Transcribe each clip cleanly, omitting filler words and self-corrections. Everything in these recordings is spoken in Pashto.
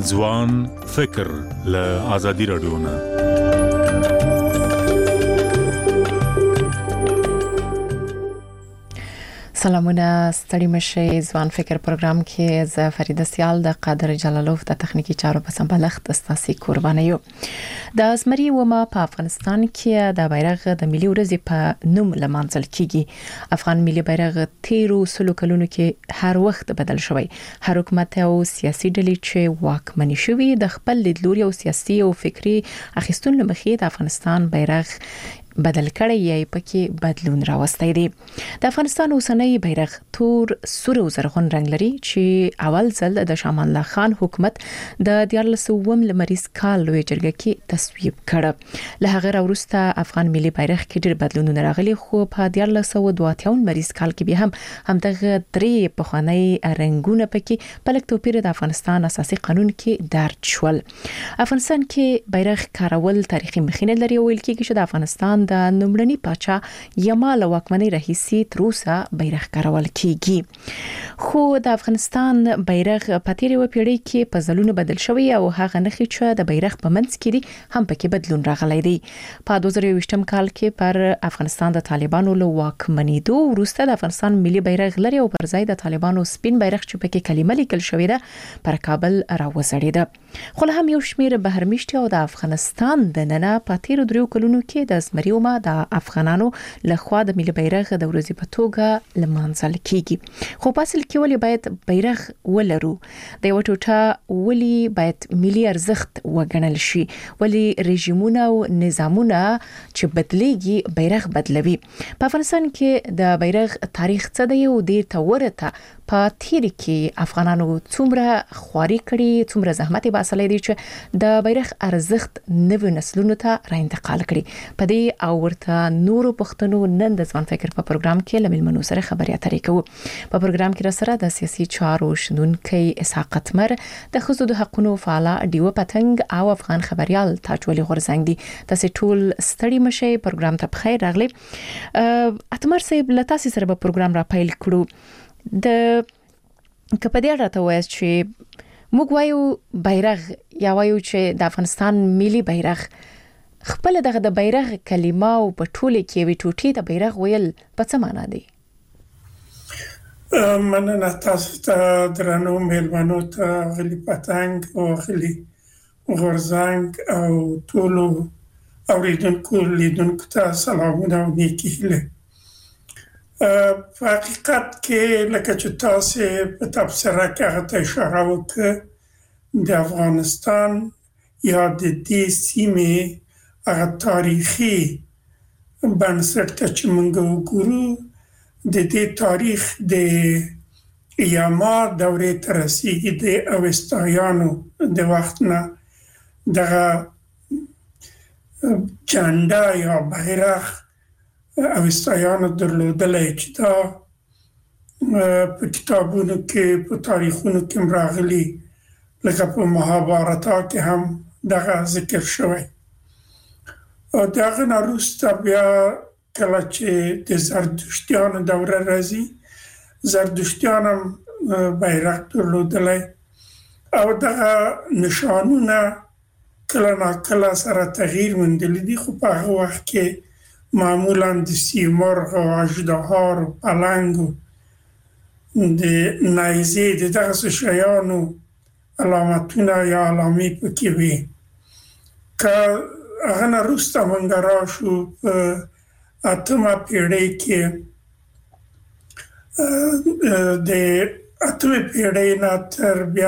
ځوان فکر له ازادي رادیو نه. سلامونه ستړي مشه ځوان فکر پروګرام کې ز فریده سیال د قادر جلالوف د تخنیکی چارو په سمبلښت استاسي قرباني یو. د ازمري ومه په افغانستان کې د بیرغ د ملي ورځې په نوم لمانځل کیږي. افغان ملي بیرغ 13 کلونو کې هر وخت بدل شوی. هر حکومت او سیاسي ډلې چې واکمني شوی د خپل لیدلوري او سیاسي او فکری اخیستون لمخې د افغانستان بیرغ بدل کړی یې پکې بدلون راوستي دي. د افغانستان اوسنۍ بیرغ تور سور او زرغون رنگ لري چې اول ځل د شاه امان الله خان حکومت د 1400 لمریز کال لوی جرګه کې تصویب کړ. له هغه وروسته افغان ملي بیرغ کې ډېر بدلونونه راغلي خو په 1452 لمریز کال کې به هم دغه درې پخوانی رنگونه پکې په لږ توپیر د افغانستان اساسي قانون کې درج شول. افغانستان کې بیرغ کارول تاریخي مخینه لري او ویل کېږي چې د افغانستان د نومړني پاچا یمال واکمنۍ رئیسي تروسه بیرغ کارول کیږي. خو د افغانستان بیرغ په تیرې و پیړۍ کې په ځلونو بدل شوی او هغه نخښې چې د بیرغ په منځ کې دي هم پکې بدلون راغلی دی. په 2020 کال کې پر افغانستان د طالبانو له واکمنېدو وروسته د افغانستان ملي بیرغ لري او پر ځای د طالبانو سپین بیرغ چې پکې کلمه لیکل شوې ده پر کابل راوځړېده. خو له هم یو شمېر بهرمشتي او د افغانستان د ننه په تیرو 3 کلونو کې د ازمري د افغانانو لخوا د ملي بیرغ د ورځې په توګه لمانځل کیږي. خو په اصل کې ولې باید بیرغ ولرو؟ د یو ټوټه ولې باید ملي ارزښت وګڼل شي؟ ولې رژیمونه او نظامونه چې بدلېږي بیرغ بدلوي؟ په افغانستان کې د بیرغ تاریخ څه دی او د تورته په تیر کې افغانانو څومره خواري کړي، څومره زحمت یې باسلې دي چې د بیرغ ارزښت نوو نسلونو ته را انتقال کړي. په دې او ورته نورو پښتنو نن د ځوان فکر په پروګرام کې لملمنو سره خبرې اترې کوو. په پروګرام کې را سره د سیاسي چارو شنونکي اسحاق قتمر، د ښځو د حقوقو فعال ډیو پتنګ او افغان خبريال تاج ولي غورزنګ دي. تاسو ټول ستړي مشه پروګرام ته بخیر راغلي. اتمر صاحب لتاسو سره په پروګرام را پیل کړو. د کپدې راته وایي چې موږ وایو بیرغ یا وایو چې د افغانستان ملي بیرغ خپل دغه د بیرغ کلمه او په ټوله کې وی ټوټي د بیرغ ویل په څه معنا دی؟ مننه تاسو ته درنو مهربانو ته غلی پتنګ او غلی غورزنګ او ټولو اوریدونکو لیدونکو ته سلامونه او نیکی هیله. په حقیقت کې لکه چې تاسو په تبصره کې هغه اشاره وکړه د افغانستان یا د دې سیمې هغه تاریخي بنسټ ته چې موږ وګورو د دې تاریخ د یما دورې ته رسیږي د اوستایانو د وخت نه دغه جنډا یا بیرغ اوستایانو درلودلای چې دا په کتابونو کې په تاریخونو کې راغلي، لکه په مهابارتا کې هم دغه ذکر شوی. او دغه وروسته بیا کله چې د زردشتیانو دوره راځي، زردشتیان هم بیرغ درلودلای او دغه نشانونه کله ناکله سره تغییر موندلی دي. خو په هغه وخت کې معمولا د سیمرغ او اژدهار او پلنګ د نایزې د دغه شیانو علامتونه یا علامې پکې وي. که هغه وروسته موږ راشو په 8مه پیړۍ کې د 8مه پیړۍ نه تر بیا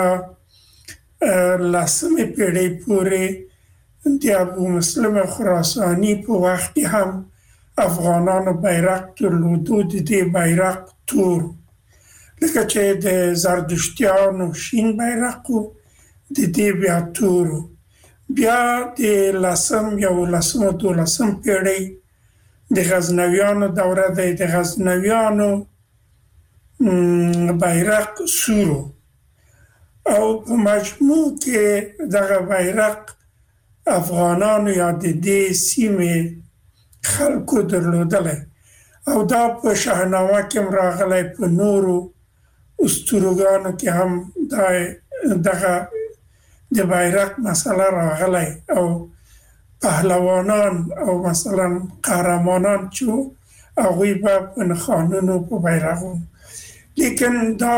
10مه پیړۍ پورې د ابو مسلم خراسانی په وخت کې هم افغانانو بیرغ درلودو. د دې بیرغ تور لکه چې د زردشتیانو شین بیرغ و، د دې بیا تور. بیا د 10م یا 12م پیړۍ د غزنویانو دوره ده. د غزنویانو بیرغ سور او په مجموع کې دغه بیرغ افغانانو یا د دې سیمې خلکو درلودلی او دا په شاهنامه کې راغلی، په نورو اسطوروګانو کې هم دغه د بیرغ مسله راغلی او پهلوانان او مثلا قهرمانان چې هغوی به په نښانونو په بیرغو، لیکن دا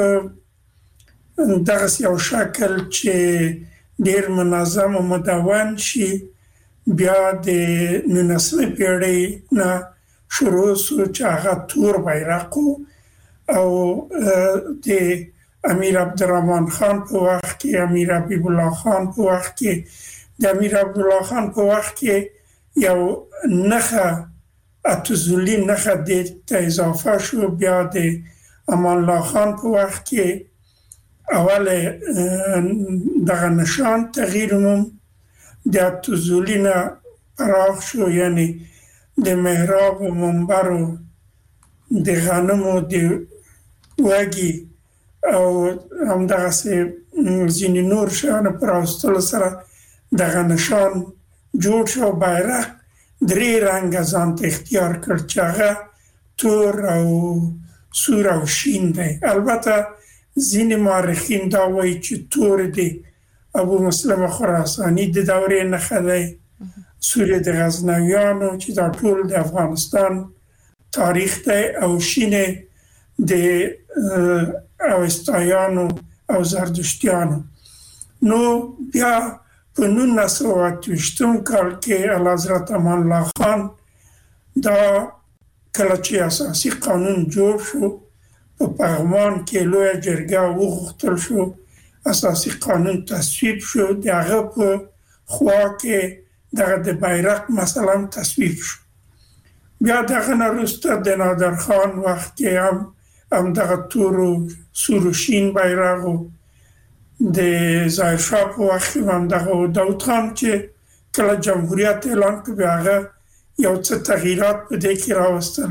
دغسې یو شکل چې ډیر منظم او مدون شي بیا د 19مې پیړۍ نه شروع شو چې هغه تور بیرغ او د امیر عبدالرحمن خان په وخت کې، امیر حبیب الله خان په وخت کې، د امیر حبیب الله خان په وخت کې یو نښه اتوزولي نښه دې ته اضافه شو. بیا د امان الله خان په وخت کې اول دغه نشان تغییر موم، د اتوزولي نه پراخ شو، یعنی د محراب و منبر و د غنمو د وږي او همدغسې ځینې نور شیانو په راوستلو سره دغه نشان جوړ شو. بیرغ 3 رنګه ځان ته اختیار کړ چې هغه تور او سور او شین دی. البته ځینې مورخین دا وایي چې تور دی ابو مسلم خراساني د دورې نښه دی، سور د غزنویانو چې دا ټول د افغانستان تاریخ دی، او شین د اوستایانو او زردشتیانو. نو بیا په 1928 کال کې اعلیحضرت امان الله خان دا کله چې اساسي قانون جوړ شو په پغمان کې لویه جرګه وغوښتل شو اساسي قانون تصویب شو، د هغه په خوا کې دغه د بیرغ مثلا تصویب شو. بیا دغه نه وروسته د نادرخان وخت کې هم دغه تور و سور و شین بیرغ و د ظاهرشاه په وخت کې هم دغه داود خان چې کله جمهوریت اعلان کړ بیا هغه یو څه تغییرات په دې کې راوستل،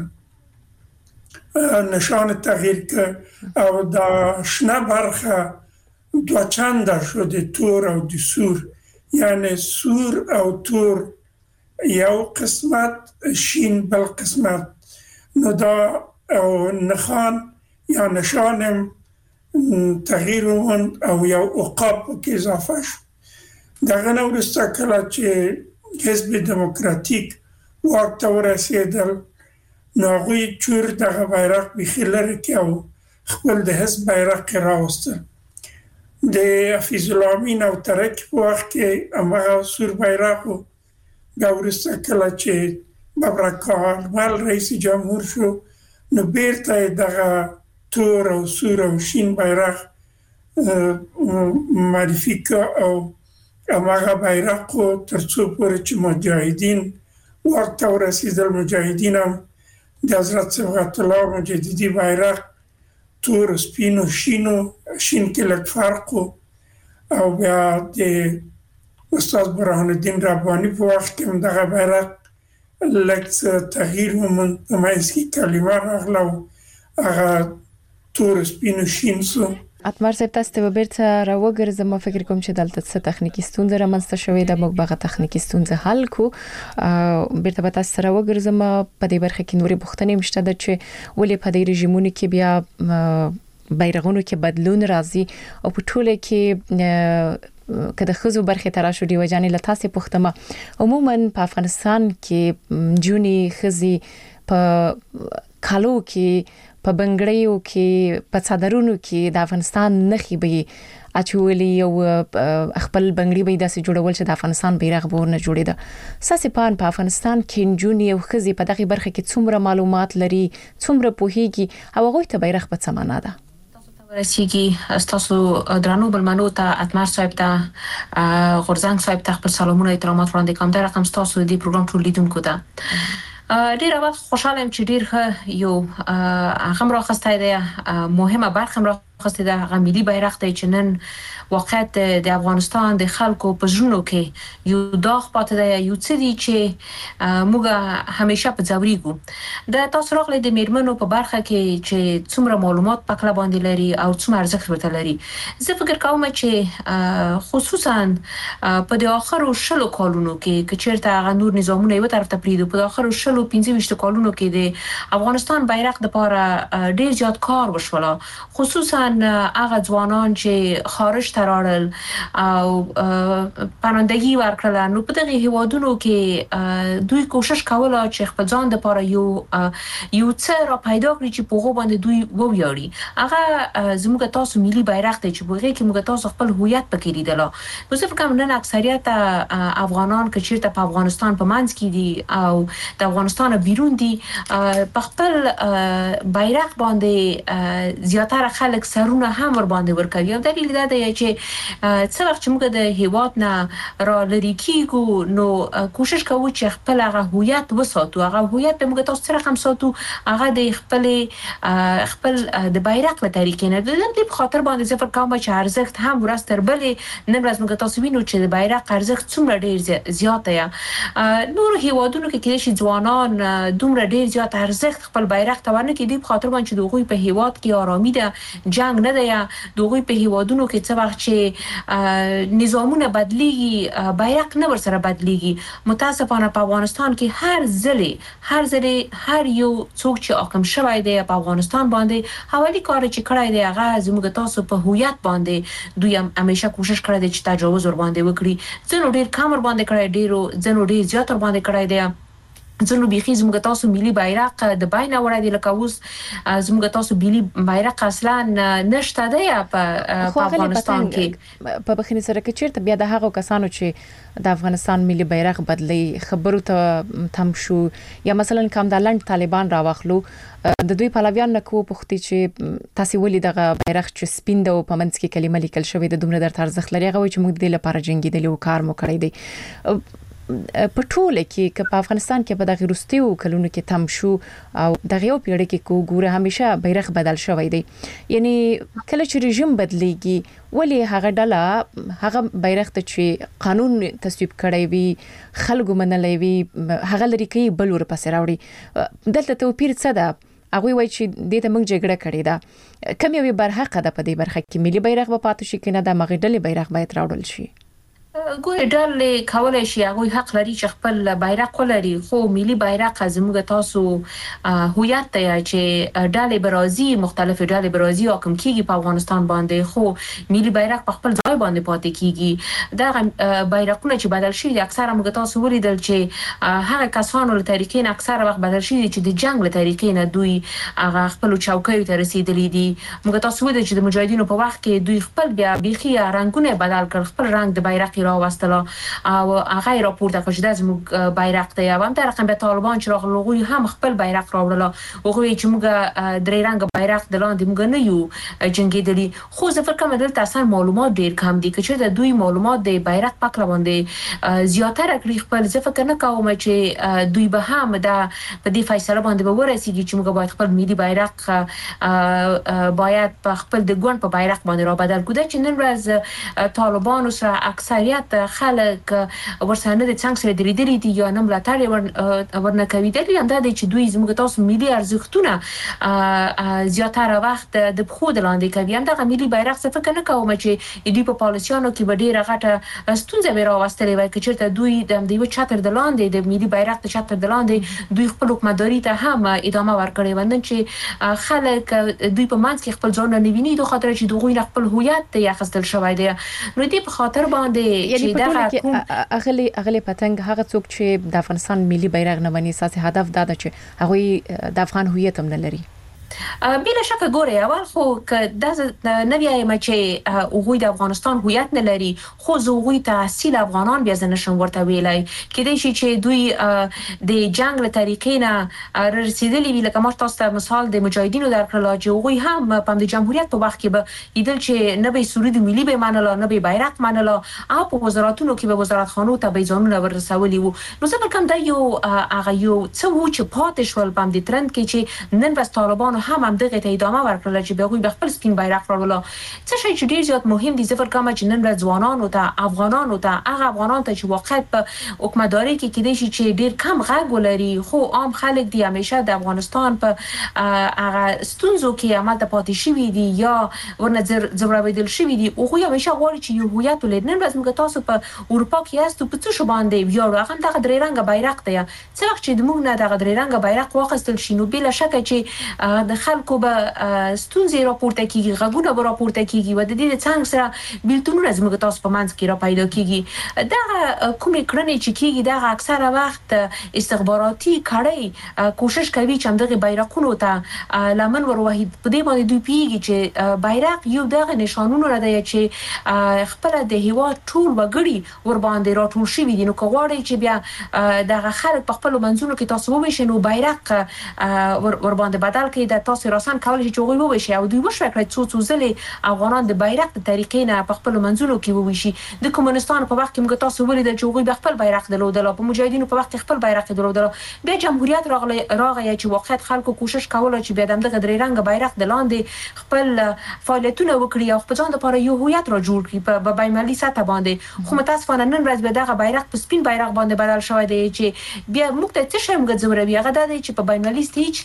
نشان تغییر کړ او دا شنه برخه دوه چنده شو د تور او د سور، یعنی سور او تور یو قسمت، شین بل قسمت. نو دا او نښان یا نشانم تغییر وموند او یو عقاب پکې اضافه شو. دغه نه وروسته کله چې حزب دموکراتیک واک ته ورسېدل نو هغوی چور دغه بیرغ بیخي لرې کړ او خپل د حزب بیرغ یې راوستل. د حفیظ الله امین او ترک په وخت کې همغه سور بیرغ و. بیا وروسته کله چې ببرک کارمل رئیس جمهور شو نو بیرته دغه تور او سور او شین بیرغ معرفي کړ او همغه بیرغ تر څو پورې چې مجاهدین واک ته ورسېدل، مجاهدین هم د حضرت صبغت الله مجددي بیرغ تور سپین و شین کې لږ فرق او بیا د استاد برهان الدین رباني په وخت کې هم دغه بیرغ لږ څه تغییر وموند، په منځ کې کلمه راغله او هغه تور سپین و شین سو. اتمر صاحب تاسو ته بیرته راوګرځم، فکر کوم چې دلته څه تخنیکی ستونزه رامنځته شوې ده، موږ به تخنیکی ستونزه حل کو. بیرته به تاسو راوګرځم. په دې برخه کې نورې پوښتنې مشته ده چې ولې په دې رژیمونو کې بیا بیرغونو کې بدلون راځي او په ټوله کې کله خزو برخه تراشو دی وجانې لتاسې پوښتمه عموما په افغانستان کې جونی خزي په کالو کې په بنګړیو کې په صدرونو کې د افغانستان نخي به اچولي او خپل بنګړي به داسې جوړول چې د افغانستان بیرغ ورنه جوړیده. ساسي په افغانستان کې جونی او خزي په دغه برخه کې څومره معلومات لري، څومره پوهیږي او هغه ته بیرغ په څه معنا ده؟ ورسیږي تاسو درنو بلمنو ته اتمر صاحب ته غورزنګ صاحب ته خپل سلامونه احترامات وړاندې کوم. دا رقم تاسو د پروګرام ټول لیدونکو ته ډیر وخت خوشاله یم چې ډیر یو هغه راخسته دی، مهمه برخه راخسته ده، هغه ملي بیرغ دی چې نن واقعیت د افغانستان د خلکو په ژوندو کې یو داغ پاتې دی، یو څه دی چې موږ همیشه په ځوریږو. د تاسو راغلي د میرمنو په برخه کې چې څومره معلومات پکړه باندې لري او څومره ارزښت ورته لري. زه فکر کوم چې خصوصا په د اخرو 10 کالونو کې چیرته هغه نور نظامونه یو طرف ته پریدو، په اخرو 15 کالونو کې د افغانستان بیرغ د لپاره ډیر زیات کار وشول، خصوصا خصوصا هغه ځوانان چې خارج ته راړل او پناهندګي ورکړل نو په دغه هیوادونو کې دوی کوشش کوله چې خپل ځان لپاره یو څه را پیدا کړي چې په هغه باندې دوی وویاړي. هغه زموږ تاسو ملي بیرغ ته چې په هغه کې موږ تاسو خپل هویت پکې لیدل. نو زه فکر کوم نن اکثریت افغانان چې چیرته په افغانستان په منځ کې دي او د افغانستان بیرون دي په خپل بیرغ باندې زیاتره خلک سرونه هم ور باندې ورکوي. او دلیل دا دی چې څه وخت چې موږ د هیواد نه را لري کیږو نو کوشش کوو چې خپل هغه هویت وساتو. هغه هویت موږ تاسو سره هم ساتو. هغه د خپل د بیرغ په طریقې نه د دې په خاطر باندې زفر کوم چې ارزښت هم ورستر بلې نن ورځ موږ تاسو وینو چې د بیرغ ارزښت څومره ډیر زیات دی. نور هیوادونو کې کېدای شي ځوانان دومره ډیر زیات ارزښت خپل بیرغ ته ورنه کې دي په خاطر باندې دوی په هیواد کې آرامي ده، جنگ نه دی. دوی په هیوادونو کې څه وخت چې نظامونه بدليږي بیرغ نه ورسره بدليږي. متاسفانه په افغانستان کې هر ځلې هر یو څوک چې حاکم شوی دی په افغانستان باندې حوالی کار چې کړای دی هغه زموږ تاسو په هویت باندې دوی همیشه کوشش کړی دی چې تجاوز ور باندې وکړي. ځنو ډیر کم ور باندې کړی ځنو ډیر زیات ور باندې کړی دی. ځنو بيخي زموږ تاسو ملي بیرغ د باینه وړای دی لکه اوس زموږ تاسو ملي بیرغ اصلا نشته دی په افغانستان کې. په بخښنې سره کې چیرته بیا د هغو کسانو چې د افغانستان ملي بیرغ بدلی خبرو ته تم شو یا مثلا کوم د لند طالبان راوخلو د دوی پلویان نه کو پختي چې تاسو ولې دغه بیرغ چې سپین د پمنځ کې کلمه لیکل شوې د دومره در ارزښت لري هغه چې موږ د لپاره جنگیدلی او کار مو کړی دی. په ټوله کې په افغانستان کې په دغه وروستیو کلونو کې تم شو او دغه یو پیړۍ کې کو ګوره همیشه بیرغ بدل شوی دی. یعنی کله چې رژیم بدلیږي ولی هغه ډله هغه بیرغ ته چې قانون تصویب کړی وي خلکو منلې وي هغه لري کې بل ور پسې راوړي. دلته توپیر څه ده؟ هغه وایي چې د ته موږ جګړه کړې ده کوم یو برخه ده په دې برخه کې ملي بیرغ به پاتې شي کنه د مغډلې بیرغ باید راوړل شي. ګورې ډلې کولای شي هغه حق لري چې خپل بیرغ ولري خو ملي بیرغ زموږ تاسو هویت دی چې ډلې برازي مختلف ډلې برازي حکم کیږي په افغانستان باندې خو ملي بیرغ په خپل ځای باندې پاتې کیږي. دا بیرغونه چې بدل شي اکثره موږ تاسو ولیدل چې هغه کسانو له طریقې نه اکثره وخت بدل شي چې د جنگ له طریقې نه دوی هغه خپل چوکیو ته رسیدلي دي. موږ تاسو ولیدل چې د مجاهدینو په وخت کې دوی خپل بیا بيخي رنگونه بدل کړ خپل رنگ د بیرغ راوستله او هغه راپورته کړ چې د زموږ بیرغ ته هم تر رقم به طالبان چې راغلي هم خپل بیرغ راوړل او غوي چې موږ درې رنگ بیرغ د لاندې موږ نه یو جنگیدلی. خو زه فکر کوم دلته اصلا معلومات ډیر کم دي چې د دوی معلومات د بیرغ پکړه باندې زیاتره کړی خپل زه فکر نه کوم چې دوی به هم د په دې فیصله باندې ورسیږي چې موږ باید خپل ملي بیرغ باید په خپل د ګوند په بیرغ باندې را بدل کړو چې نن ورځ طالبان سره اکثریت خلک ورسره د څنګه سره درېدلي دي یا نه ملاتړ ورنه کوي. دلی هم دا دی چې دوی زموږ تاسو ملي ارزښتونه زیاتره وخت د بخو د لاندې کوي. هم دغه ملي بیرغ څه فکر نه کوم چې دوی په پالیسیانو کې به ډیره غټه ستونزه به راوستلې وای چې چیرته دوی د یو چتر د لاندې د ملي بیرغ ته چتر د لاندې دوی خپل حکومتداري ته هم ادامه ورکړي وندن چې خلک دوی په منځ کې خپل ځان نه ویني دوه خاطر چې دوی خپل هویت ته اخستل شوی دی. نو دې په خاطر باندې یعنی په ټول کې اغلی پتنګ هغه څوک چې د افغانستان ملي بیرغ نه مني اساسي هدف دا ده چې هغه د افغان هویت هم نه لري. بلا شک ګوري اول خو که د نوی ایم چې اوغوی د افغانستان هویت نه لري خو زوغوی ته اصیل افغانان بیا نشم ورته ویلای کېدای شي چې دوی د جنگ له طریقې نه رسیدلی وی لکه ما تاسو ته مثال د مجاهدینو درکړل چې اوغوی هم په د جمهوریت په وخت کې به یدل چې نه به سرود ملي به منله نه به بیرغ منله او په وزارتونو کې به وزارت خانو ته به ځانونه ورسولي وو. نو زه کوم دا یو هغه یو څه و چې پاتې شول په دې ترند کې چې نن بس طالبان هم دغه ته ادامه ورکړل چې به غوي خپل سپین بیرغ راوړل. څه شي چې ډیر زیات مهم دي زفر کوم چې نن ورځ ځوانانو ته افغانانو ته هغه افغانان ته چې واقعیت په حکومتداري کې کېدای شي چې ډیر کم غږ ولري خو عام خلک دی همیشه د افغانستان په هغه ستونزو کې عمل ته پاتې شوی دي یا ورنه زوړویدل شوی دي او خو همیشه غواړي چې یو هویت ولري. نن ورځ موږ تاسو په اروپا کې یاستو په څه باندې ویاړو هغه دغه درې رنګ بیرغ دی. څه وخت چې موږ نه دغه درې رنګ بیرغ واخیستل شي نو بلا شک چې د خلکو به ستونزې راپورته کیږي غږونه به راپورته کیږي و د دې څنګه سره بیلتونونه زموږ تاسو په منځ کې را پیدا کیږي دا کومې کړنې چې کیږي دا اکثره وخت استخباراتي کړي کوشش کوي چې همدغه بیرقونو ته لمن وروهي په دې باندې دوی پیږي چې بیرق یو دغه نشانونه را دی چې خپل د هیواد ټول وګړي ور باندې راټول شوي دي نو کوغړی چې بیا دغه خلک په خپل منځونو کې تاسو وویشئ نو بیرق ور باندې بدل کړي د تاسو راسن کول چې هغه وویشي او دوی وشو کړی څو ځلې افغانان د بیرق د طریقې نه په خپل منځونو کې وویشي د کومونستانو په وخت کې موږ تاسو ولید چې هغه د خپل بیرق درلودل په مجاهدینو په وخت خپل بیرق درلودل بیا جمهوریت راغی چې وخت خلکو کوشش کوله چې بیا دغه درې رنګ بیرق د لاندې خپل فعالیتونه وکړي او په ځان لپاره یو هویت را جوړ کړي په بین‌المللي سطح باندې خو متاسفانه نن ورځ به دغه بیرق په سپین بیرق باندې بدل شوی دی چې بیا موږ ته څه شی موږ زموږ هغه د چې په بین‌المللي سټیج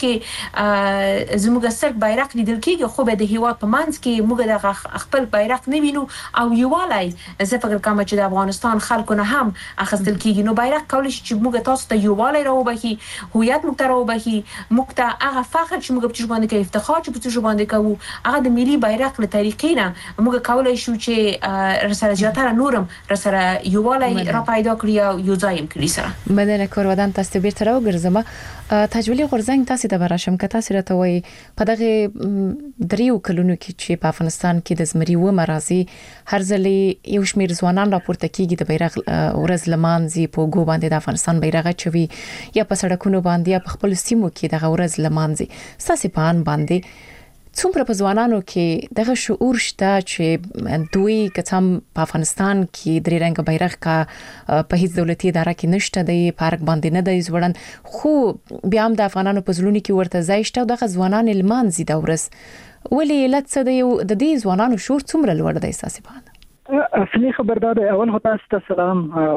کې زموږ سر بیرق لیدل کېږي خو به د هیواد په منځ کې موږ د خپل بیرق نه وینو او یوالای زه فکر کوم چې د افغانستان خلکو نه هم اخیستل کېږي نو بیرق کولای شي چې موږ تاسو ته یوالای راوبخي هویت موږ ته راوبخي موږ ته هغه فخر چې موږ په باندې کې افتخار چې په باندې کوو هغه د ملي بیرق له طریقې نه موږ کولای شو چې رسره زیاتره نورم رسره یوالای را پیدا کړی او یو ځای کړی سره مدنه کور ودان تاسو به تر وګرځم تجویلی غورزنګ تاسو ته براشم که تاسو راته وای په دغه دریو کلونو کې چې په افغانستان کې د زمري و مرازي هر ځلې یو شمیر ځوانان راپورته کیږي د بیرغ ورځ لمانځي په ګو باندې د افغانستان بیرغ چوي یا په سړکونو باندې یا په خپل سیمو کې د ورځ لمانځي ساسي پان باندې څومره په ځوانانو کې دغه شعور شته چې دوی کڅم په افغانستان کې درې رنګ بیرغ کا په هیڅ دولتي اداره کې نشته دی پارک باندې نه دی زوړن خو بیا هم د افغانانو په زلونی کې ورته ځای شته دغه ځوانان لمانځي د ورځ ولې علت څه دی د دې ځوانانو شعور څومره لوړ دی اساسي پان اصلي خبردار اول هو تاسو ته سلام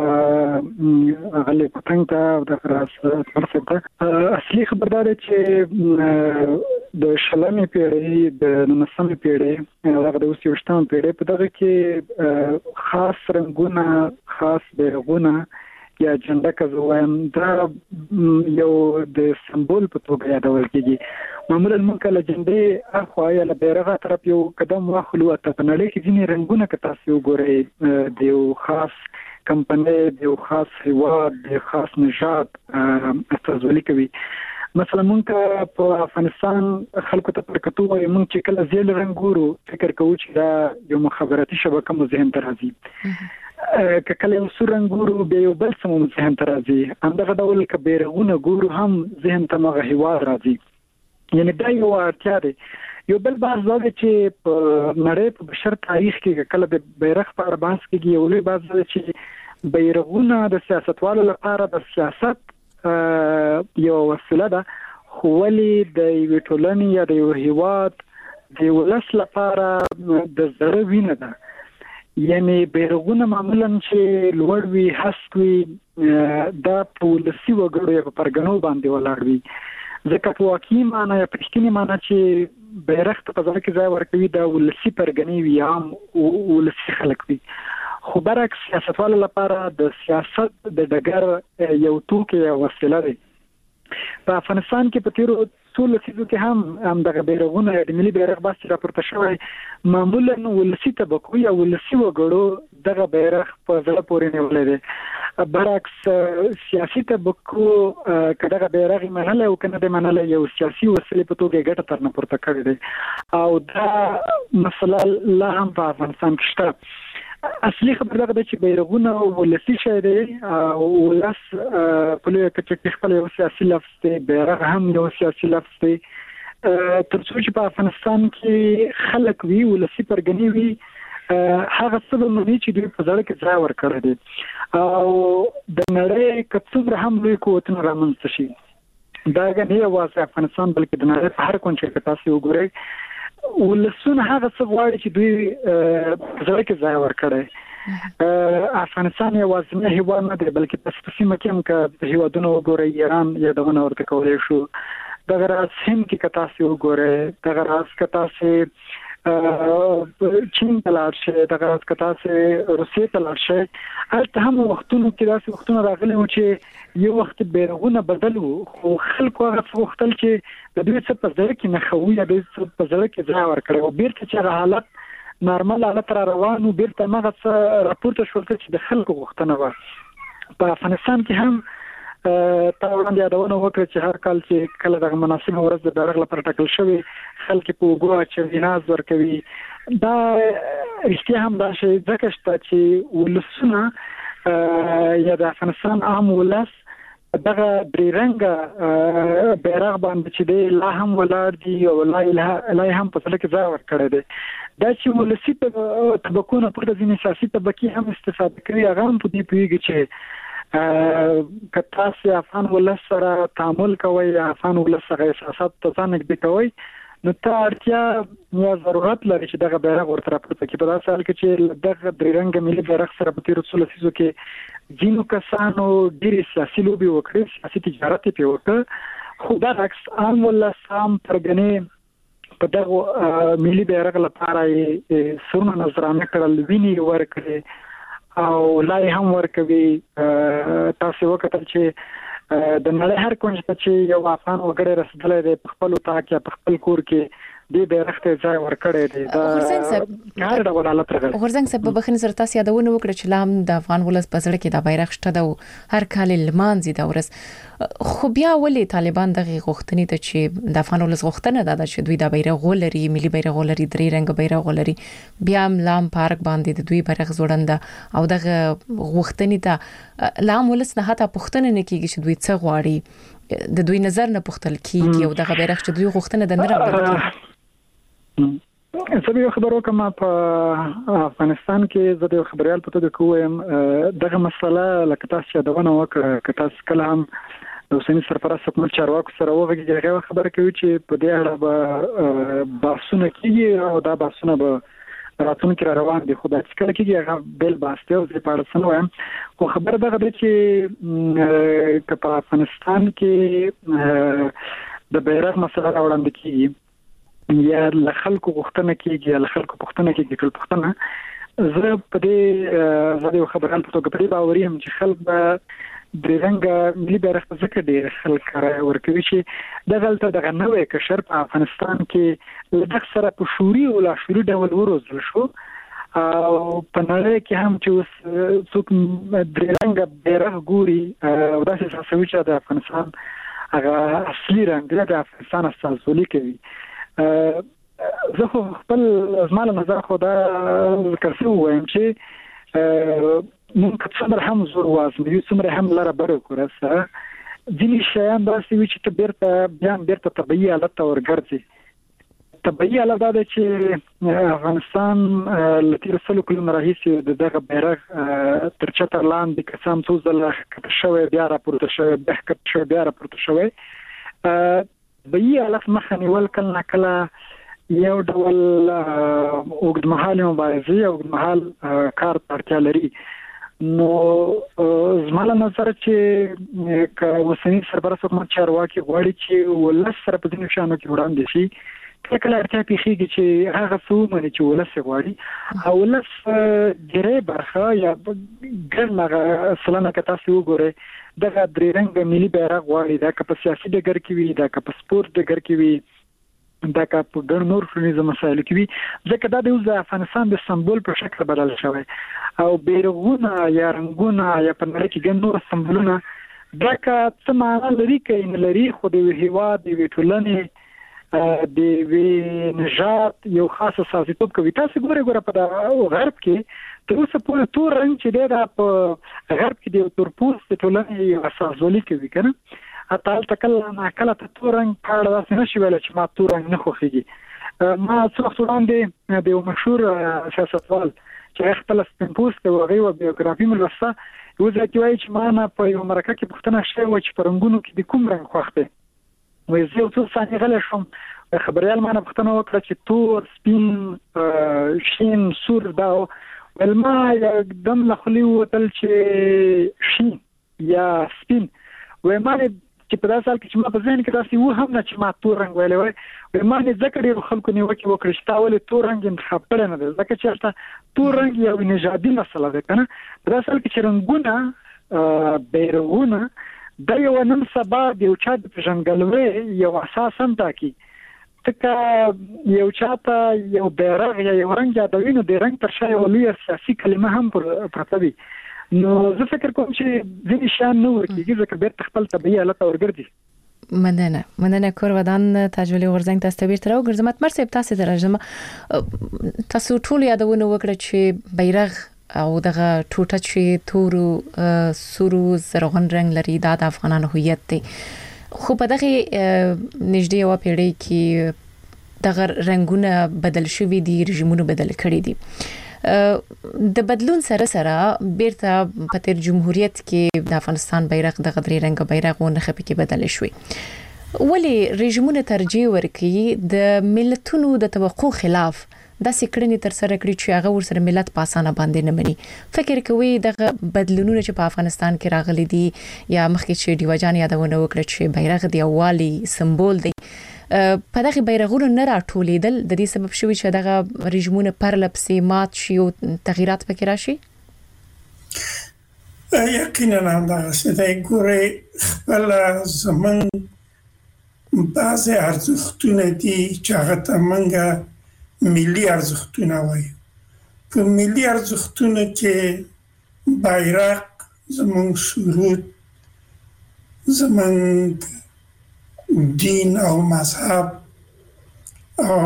غلي پتنګ ته د خلاص پرسته اصلي خبردار چې د شلمې پیړۍ د 19مې پیړۍ هغه د 20مې پیړۍ په دغه کې خاص رنگونه خاص بیرغونه یا جنډه کزوایم دا یو د سمبول په توګه یادول کېږي معمولا موږ له جنډې اخوا یا له بیرغه طرف یو قدم واخلو ته په نړۍ کې ځینې رنگونه که تاسو وګورئ د یو خاص کمپنۍ د یو خاص هیواد د خاص نژاد استازولي کوي مثلا موږ په افغانستان خلکو ته پرکتو موږ چې کله زیل رنګ ګورو فکر کوو چې دا یو مخابراتي شبکه مو ذهن ته راځي که کله یو سور رنګ ګورو بیا یو بل څه مو ذهن ته راځي همدغه ډول که بیرغونه ګورو هم ذهن ته مغه هیواد راځي یعنی دا یو اړتیا دی یو بل بحث دا چې په نړۍ په بشر تاریخ کې کله د بیرغ په اړه بحث کېږي یو لوی بحث دی چې بیرغونه د سیاستوالو لپاره د سیاست یو وسیله ده خو ولې د یو ټولنې یا د یو هیواد د ولس لپاره د زړه وینه ده یعنی بیرغونه معمولا چې لوړ وي هست وي دا په ولسي وګړو یا په پرګنو باندې ولاړ وي ځکه په واقعي معنی یا په رښتینې معنی چې بیرغ ته په ځای کې ځای ورکوي دا ولسي پرګنې وي عام ولسي خلک وي خو برعکس سیاستوالو لپاره د سیاست د ډګر یو توکی یا وسیله دی په افغانستان کې په تیرو ټول لسیزو کې هم دغه بیرغونه د ملي بیرغ بحث راپورته شوی معمولا ولسي طبقو یا ولسي وګړو دغه بیرغ په زړه پورې نیولی دی برعکس سیاسي طبقو که دغه بیرغ منلی او که نه دی منلی یو سیاسي وسیلې په توګه ګټه ترنه پورته کړې دی او دا مسله لا هم په افغانستان کې شته اصلي خبره ده چې بیرغونه ولسي شی دی او ولس په لویه کچه کې خپل یو سیاسي لفظ دی بیرغ هم یو سیاسي لفظ دی تر څو چې په افغانستان کې خلک وي ولسي پرګنې وي هغه څه به مني چې دوی په زړه کې ځای ورکړی دی او د نړۍ که څومره هم لوی قوتونه رامنځته شي دا نه یوازې افغانستان بلکې د نړۍ په هر کونج کې تاسو وګورئ ولسونه هغه څه غواړي چې دوی زړه کې ځای ورکړي افغانستان یوازې هیواد نه دی بلکې په سیمه کې هم که هیوادونه وګورئ ایران یادونه ورته کولی شو دغه راز هند کې که تاسو وګورئ دغه راز که تاسو چین ته لاړ شي دغه کتا سه روسیې ته لاړ شي البته هم وختونو کې داسې وختونه راغلي و چې یو وخت بیرغونه بدل وو خو خلکو هغه وختل چې د دې څه په ځای کې نه خوي د دې په ځای کې ځای ورکړي او بیرته چې حالت نارمل حالت را روانو بیرته مغه راپورته شول چې د خلکو غوښتنه و په افغانستان کې هم تا وړاندې یادونه وکړه چې هر کال چې کله د مناسبه ورځ د بیرغ لپاره ټاکل شوی خلک په وګړو چې ناز ورکوي دا رښتیا هم دا شی ځکه چې ولسونه یا د افغانستان عام ولس دغه درې رنګه بیرغ باندې چې دی لا هم ولار دی او لا هم په څلکه ځای ورکړی دی دا چې ولسی طبقونه پر د ځینې سیاسي طبقې هم استفاده کوي هغه هم په دې پیږي چې کتاس افغان ولس سره تعامل کوي افغان ولس سره احساسات ته ځان نږدې کوي نو ته اړتیا یا ضرورت لري چې دغه بیرغ ورته راپورته کړي په داسې حال کې چې دغه درې رنګه ملي بیرغ سره په تیرو څو لسیزو کې ځینو کسانو ډېرې سیاسي لوبې وکړې سیاسي تجارت یې پرې وکړ خو برعکس عام ولس هم پرګنې په دغه ملي بیرغ لپاره یې سرونه نظرانه کړل ویني ورکړي او لای هم ورکوي تاسو وکړل چې د نړۍ هر کونج ته چې یو افغان وګړی رسیدلی دی په خپل اتاق یا په خپل کور کې دې بیرغ ته ځای ورکړی دی دا هر ډول حالت راغلی غورځنګ صاحب په بخښنې سره تاسو یادونه وکړه چې لام د افغان ولس په زړه کې د بیرغ شته د هر کال لمانځي دا ورځ خو بیا ولې طالبان دغه غوښتنې ته چې د افغان ولس غوښتنه ده چې دوی د بیرغ ولري ملي بیرغ ولري درې رنګ بیرغ ولري بیا لام پارک باندې د دوی بیرغ زوړند او دغه غوښتنې ته لام ولس نه حتی پوښتنه نه کیږي چې دوی څه غواړي د دوی نظر نه پوښتل کیږي او دغه بیرغ چې دوی غوښتنه د نه راوړي زه یو خبرو کوم په افغانستان کې زه د خبريال په توګه کوم دغه مسله لکه تاسو یادونه وکړه که تاسو کله هم د اوسنی سرپرست حکومت چارواکو سره وغږیږئ خبره کوي چې په دې اړه به بحثونه کیږي او دا بحثونه به راتلونکي را روان دي خو دا چې کله کېږي هغه بل بحث دی او زه په اړه څه نه وایم خو خبره دغه ده چې په افغانستان کې د بیرغ مسله راوړاندې کیږي یا له خلکو غوښتنه کیږي یا له خلکو پوښتنه کیږي ټول پوښتنه زه په دې زه خبران په توګه په دې باور یم چې خلک به درې رنګه ملي بیرغ په ځکه ډېر خلک ورکوي چې دغلته دغه نوې کشر په افغانستان کې له دغه سره په شوري او لاشوري ډول وروزل شو او په نړۍ کې هم چې څوک درې رنګه بیرغ ګوري او داسې احساسوي چې د افغانستان هغه اصلي رنګ دی د افغانستان استازولي کوي زه خو خپل زما له نظر خو دا ذکر شوی وایم چې موږ څومره هم زور وازم یو څومره هم لاره بره کورسه ځینې شیان داسې وي چې ته بیرته طبیعي حالت ته ورګرځي طبیعي حالت دا دی چې افغانستان له تېرو سلو کلونو راهیسې د دغه بیرغ تر چتر لاندې که څه هم څو ځله ښکته شوی بیا راپورته شوی بیا ښکته شوی بیا راپورته شوی طبیعي حالت مخه نیول کله نه کله یو ډول اوږدمهالې مبارزې او اوږدمهال کار ته اړتیا لري نو زما له نظر چې که اوسني سرپرست حکومت چارواکي غواړي چې ولس سره په ځینو شیانو کې وړاندې شي کله اړتیا پېښېږي چې هغه څه ومني چې ولس یې غواړي او ولس ډېرې برخه یا ګڼ هغه سلنه که تاسو وګورئ دغه درې رنګه ملي بیرغ غواړي دا که په سیاسي ډګر کې وي دا که په سپورت ډګر کې وي دا که په ګڼ نور ټولنیزو مسایلو کې وي ځکه دا د اوس د افغانستان د سمبول په شکل بدل شوی او بیرغونه یا رنګونه یا په نړۍ کې ګڼ نور سمبولونه دا که څه معنا لري که یې نه لري خو د یوه هېواد د یوې ټولنې د یوې نژاد یو خاص استازیتوب کوي تاسو ګوره په غرب کې تر اوسه پورې تور رنګ چې دی دا په غرب کې د یو تورپوستې ټولنې یو استازولي کوي که نه حتی هلته کله ناکله ته تور رنګ په اړه داسې نه شي ویلی چې ما تور رنګ نه خوښېږي ما څه وخت وړاندې د یو مشهور سیاستوال چې هغه خپله سپین پوست او هغې یوه بیوګرافي مې لوسته یو ځای کې وایي چې ما نه په یوه مرکه کې پوښتنه شوې وه چې په رنګونو کې د کوم رنګ خوښ دی وایي زه یو څو ثانیې غلی شوم خبریال ما نه پوښتنه وکړه چې تور سپین شین سور دا ویل ما یکدم له خولې ووتل چې شین یا سپین وایي ما چې په داسې حال کې چې ما په ذهن کې داسې و هم نه چې ما تور رنګ ویلې وای ما نه ذکر یو خلکو نیوکه وکړه چې تاول تور رنګ انتخاب کړی نه دی ځکه چې تور رنګ یو نژادي مسله ده کنه په داسې حال کې چې رنګونه بیرغونه د یو نن سبا د یو چا د پیژنګلوي یو اساس هم ټاکي تکه یو چاته یو بیرغ یا یو رنګ یادوي نو د رنګ تر شا یو لوی سیاسي کلمه هم پرته وي نو زه فکر کوم چې ځینې شیان نه ورکیږي ځکه بیرته خپل طبیعي حالت ته ورګرځي مننه کور ودان تجربه غورځنګ تاسو ته بیرته راوګرځم اتمر صاحب تاسو درجه تاسو ټول یادونه وکړه چې بیرغ او دغه ټوټه چې تورو سورو زرغون رنگ لري دا د افغانانو هویت دی خو په دغه نږدې یو پیړۍ کې دغه رنگونه بدل شوي دي رژیمونه بدل کړي دي د بدلون سره بیرته په تیر جمهوریت کې د افغانستان بیرغ د غدري رنگ بیرغ و نخښه کې بدل شوی ولی رژیمونه ترجیح ورکړي د ملتونو د توقع خلاف د سکړنی تر سره کړی چې هغه ورسره ملت په اسانه باندې نه مني فکر کوي دغه بدلونونه چې په افغانستان کې راغلي دي یا مخکې چې دیوجان یادونه وکړه چې بیرغ دی والی سمبول دی په دغه بیرغونو نه راټولیدل د دې سبب شوی چې دغه رژیمونه پرلپسې مات شي او تغیرات پکې راشي یقینا دا څه ګوري خپل زمون بعض ارزښتونه دي چې هغه ته منګه ملي ارزښتونه وایي په ملي ارزښتونو کې بیرغ زمون سرود زمون دین او مذهب او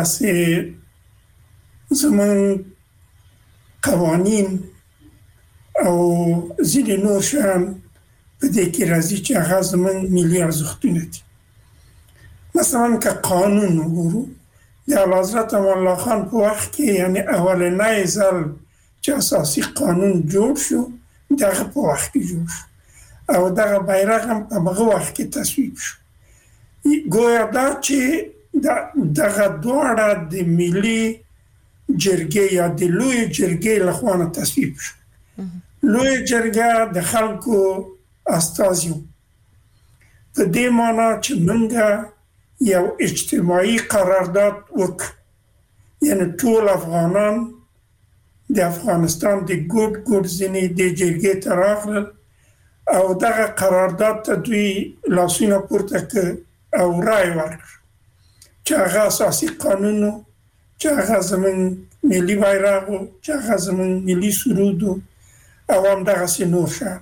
همدغسې زمون قوانین او ځینې نور شیان په دې کې راځي چې هغه زمون ملي ارزښتونه دي مثلا که قانون وګورو د حضرت امان الله خان په وخت کې یعنی اولنی ځل چې اساسي قانون جوړ شو دغه په وخت کې جوړ شو او دغه بیرغ هم په هغه وخت کې تصویب شو ګویا دا چې دغه دواړه د ملي جرګې یا د لوی جرګې لخوا تصویب شو لوی جرګه د خلکو استازي په دې معنی چې موږ یو اجتماعي قرارداد وکړ یعنی ټول افغانان د افغانستان د ګډ ځینې د جرګې ته راغلل او دغه قرارداد ته دوی لاسونه پورته کړ او رای ورکړ چې هغه اساسي قانون چې هغه زمون ملي بیرغ چې هغه زمون ملي سرود او همدغسې نور شیان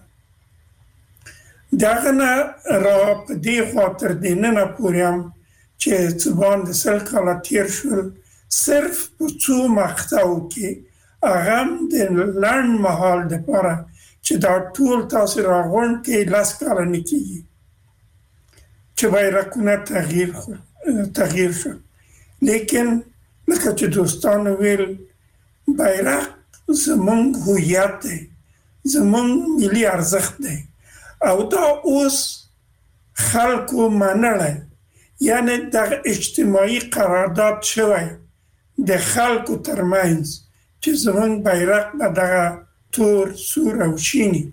دغه نه را په دې خاطر د ننه پورې هم چې څه باندې سل کاله تیر شول صرف په څو مقطعو کې هغه د لنډ مهال دپاره چې دا ټول تاسو راغونډ کې 10 کاله نه کېږي چې بیرغونه تغییر شو لیکن لکه چې دوستانو ویل بیرغ زمونږ هویت دی زمونږ ملي ارزښت دی او دا اوس خلکو منلی یعنی دغه اجتماعي قرارداد شوی د خلکو ترمنځ چې زمونږ بیرغ به دغه تور سور او شینی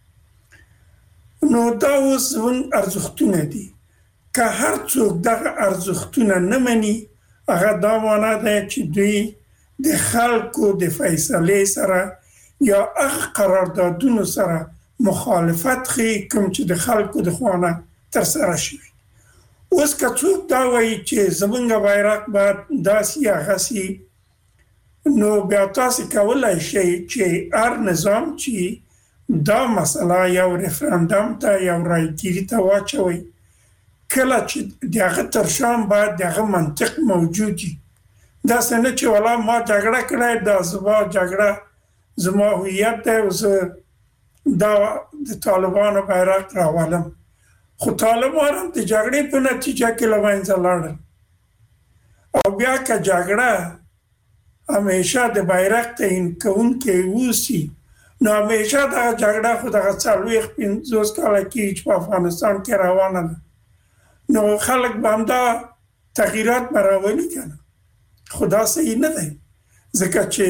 نو دا اوس زمونږ ارزښتونه دي که هر څوک دغه ارزښتونه نه مني هغه دا معنی ده چې دوی د خلکو د فیصلې سره یا هغه قراردادونو سره مخالفت کوي کوم چې د خلکو د خوانه تر سره شي اوس که څوک دا وایي چې زمونږ بیرغ باید داسې یا هغسې نو بیا تاسو کولی شئ چې هر نظام چې دا مسله یو ریفرندم ته یو رایګیري ته واچوي کله چې دغه تر شام باید دغه منطق موجود وي داسې نه چې والا ما جګړه کړې دا زما جګړه زما هویت دی او زه دا د طالبانو بیرغ راولم خو طالبان هم د جګړې په نتیجه کې له منځه لاړل او بیا که جګړه همیشه د بیرغ تعیین کوونکی اوسي نو همیشه دغه جګړه خو دغه 40-50 کاله کې په افغانستان کې روانه ده نو خلک به همدا تغییرات راولي کنه خو دا صحیح نه دی ځکه چې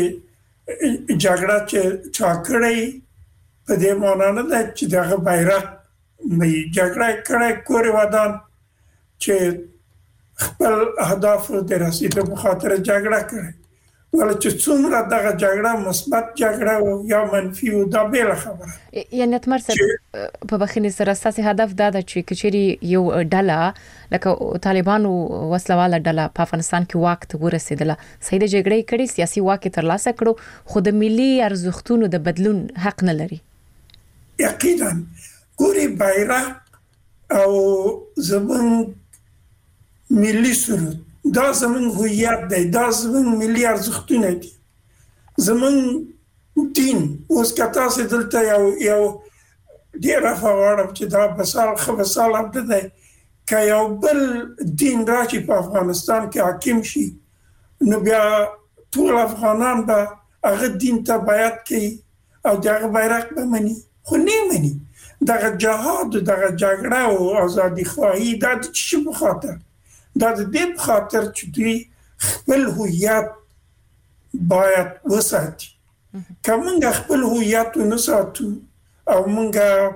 جګړه چې چا کړې په دې معنی نه ده چې دغه بیرغ مې جګړه کړې کور ودان چې خپل اهداف د رسیدو په خاطر جګړه کړې ولې چې څومره دغه جګړه مثبت جګړه او یا منفي او دا بیل خبره یعنی اتمر سره په بخښنې سره اساسي هدف دا ده چې کچېری یو ډله لکه طالبان او وسلواله ډله په افغانستان کې واک ته ورسېدله صحیح د جګړې کړي سیاسي واک ترلاسه کړو خو د ملي ارزښتونو د بدلون حق نه لري یقینا ګوري بیرغ او زمون ملي سرود دا زمون هویت دی دا زمون ملي ارزښتونه دي زمون دین اوس کتا سي دلته یو ډیر افغانم چې دا بسال هم ده که یو بل دین راشي په افغانستان کې حاکم شي نو بیا ټول افغانان به هغه دین ته بیعت کوي او دغه بیرغ به مني خو نه مني دغه جهاد دغه جګړه او ازادي خواهی دا د څه په خاطر دا د دې په خاطر چې دوی خپل هویت باید وساتي کومه خپل هویت ونساتو او مونږه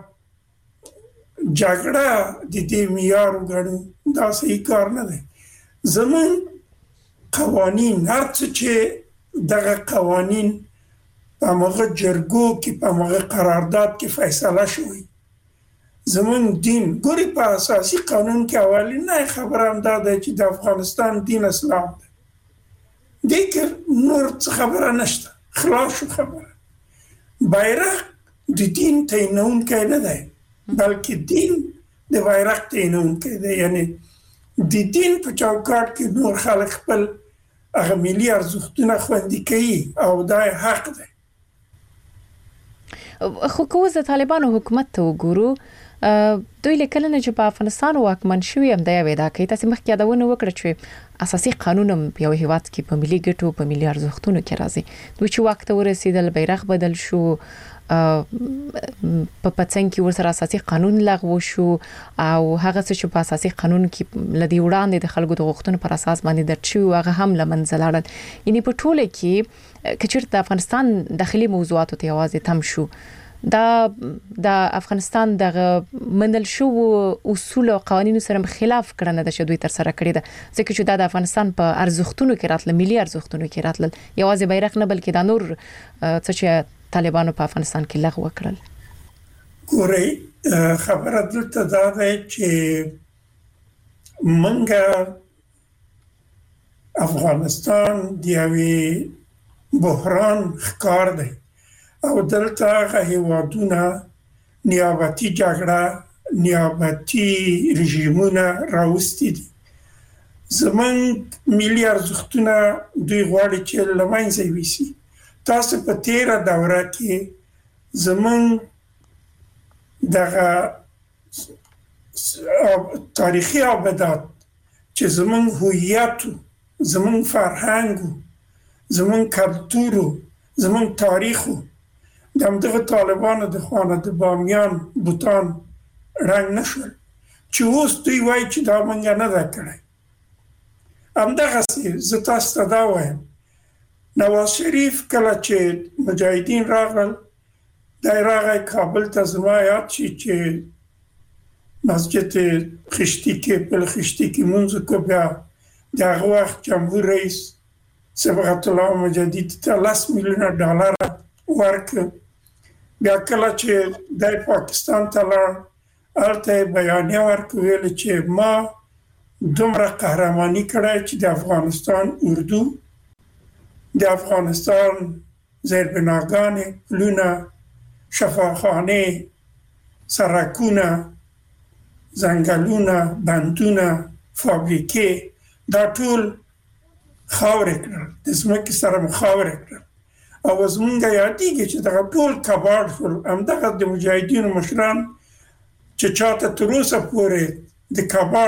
جګړه د دې معیار وګڼو دا صحیح کار نه دی زمون قوانین هر څه چې دغه قوانین په موږ جرګو کې په موږ قرارداد کې فیصله شوی زمون دین ګوري په اساسي قانون کې اولینه خبره هم دا ده چې د افغانستان دین اسلام ده دغه نور خبره نشته خلاص خبره بیرغ د دین تعینون کې نه ده بلکې دین د بیرغ تعینون کې ده یعنی د دین په چوکاټ کې نور خلک خپل هغه ملي ارزښتونه خوندي کوي او دا حق ده خو کوز د طالبانو حکومت ته وګورو دوی لیکل نه چې په افغانستان واکمن شوی هم د ودا کوي تاسو مخکې یادونه وکړه چې اساسي قانون په یو هیواد کې په ملي ګټو په ملي ارزښتونو کې راځي دوی چې وخت ورسېدل بیرغ بدل شو په پاتنګ کې ورسره اساسي قانون لغوه شو او هغه څه چې په اساسي قانون کې لدی وړاندې د خلکو د غوښتنو پر اساس باندې درچوي هغه هم لمنځه لاړل یعنی په ټوله کې کچېرته د افغانستان داخلي موضوعاتو ته आवाज تم شو د افغانستان د منل شو اصول او قوانینو سره خلاف کړنه د شدوی تر سره کړی ده ځکه چې د افغانستان په ارزښتونو کې راتل ملي ارزښتونو کې راتل یوازې بیرغ نه بلکې د نور څه چې طالبانو په افغانستان کې لغوه کړل ګوري خبره دلته دا ده چې منګه افغانستان دیوی بحران ښکار دی او دلته هغه هیوادونه نیابتي جګړه نیابتي رژیمونه راوستي دي زمون ملي ارزښتونه دوی غواړي چې لمنځه یوسي تاسو په تیره دوره کې زمون دغه تاریخي ابدات چې زمون هویت زمون فرهنګ زمون کلتور زمون تاریخ دغه طالبانو د خوانه د بامیان بوتان رنگ نشول چې اوس دوی وایي چې دا مونږ نه دا کړی همدغه زه تاسو ته دا وایم نواز شریف کله چې مجاهدین راغل دی راغی کابل ته زما یاد شي چې مسجد خشتي کې بل خشتي کې مونږ کو بیا دغه وخت جمهور رئیس صبغت الله مجدد ته $10 میلیون ورکړ بیا کله چې د پاکستان ته لاړ البته بیانیه ورکوي چې ما دومره قهرمانی کړی چې د افغانستان اردو د افغانستان زیربناګان پلونه شفاخانه سرکونه زنګلونه بندونه فابریکې دا ټول خاورې کړل د ځمکې سره مخاورې کړل او زمونږ یادېږي چې دغه ټول کباړ شول همدغه د مجاهدینو مشران چې چاته تر اوسه پورې د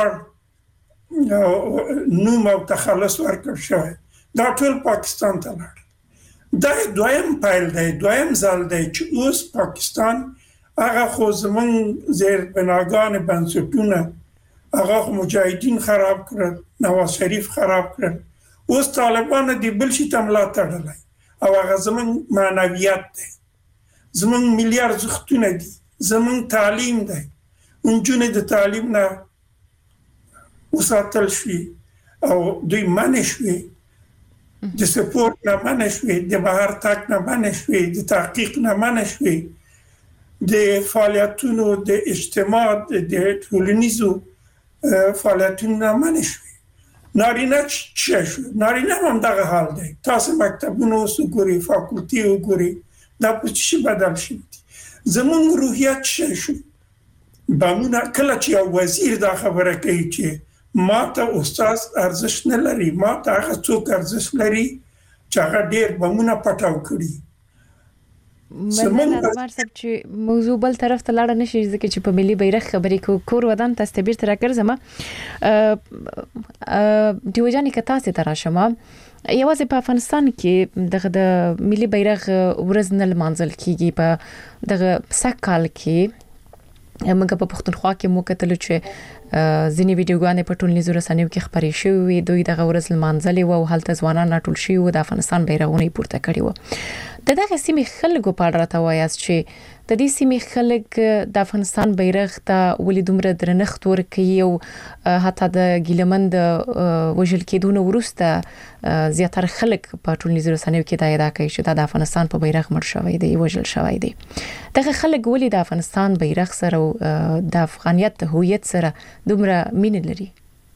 کباړ نوم او تخلص ورکړل شوی دا ټول پاکستان ته لاړ دا دویم پیل دی دویم ځل دی چې اوس پاکستان هغه خو زمونږ زیربناګان بنسټونه هغه مجاهدین خراب کړل نواز شریف خراب کړل اوس طالبان دی بل شي ته ملا تړلی او هغه زمون معنویات دی زمون ملي ارزښتونه دي زمون تعلیم دی نجونې د تعلیم نه وساتل شي او دوی منع شوي د سپورت نه منع شوي د بهر تګ نه منع شوي د تحقیق نه منع شوي د فعالیتونو د اجتماع د ټولنیزو فعالیتونو نه منع شوي نارینه څه شو نارینه هم دغه حال دی تاسو مکتبونو وګورئ فاکولټي وګورئ دا په څه بدل شي زموږ روحیات څه شو بمونه کله چې یو وزیر دا خبره کوي چې ما ته استاد ارزښت نه لري ما ته هغه څوک ارزښت لري چې هغه ډېر بمونه پټاو کړي مدنه عمر صاحب چې موضوع بل طرف ته لاړ نشي ځکه چې په ملي بیرغ خبرې کور ودان تاسو ته بیرته راګرځم دیوجاني کتا سي تراشمه یوازې په افغانستان کې د ملي بیرغ ورځنل منځل کیږي په دغه سکهال کې موږ په پښتونخوا کې مو کتل چې ځینې ویډیوګانې په ټولنیزو رسنیو کې خبرې شوې دوی دغه ورځ لمانځلې او هلته ځوانان راټول شوي وو د افغانستان بیرغونه پورته کړي وو دغه سیمې خلکو په اړه راته وایاست چې د دې سیمې خلک د افغانستان بیرغ ته ولې دومره درنښت ورکوي او حتی د ګیلمند وژل کېدو وروسته زیاتره خلک په ټولنیزو رسنیو کې دا ادعا کوي چې د افغانستان په بیرغ مړ شوی دی وژل شوی دی دغه خلک ولې د افغانستان بیرغ سره او د افغانیت هویت سره دومره مینه لري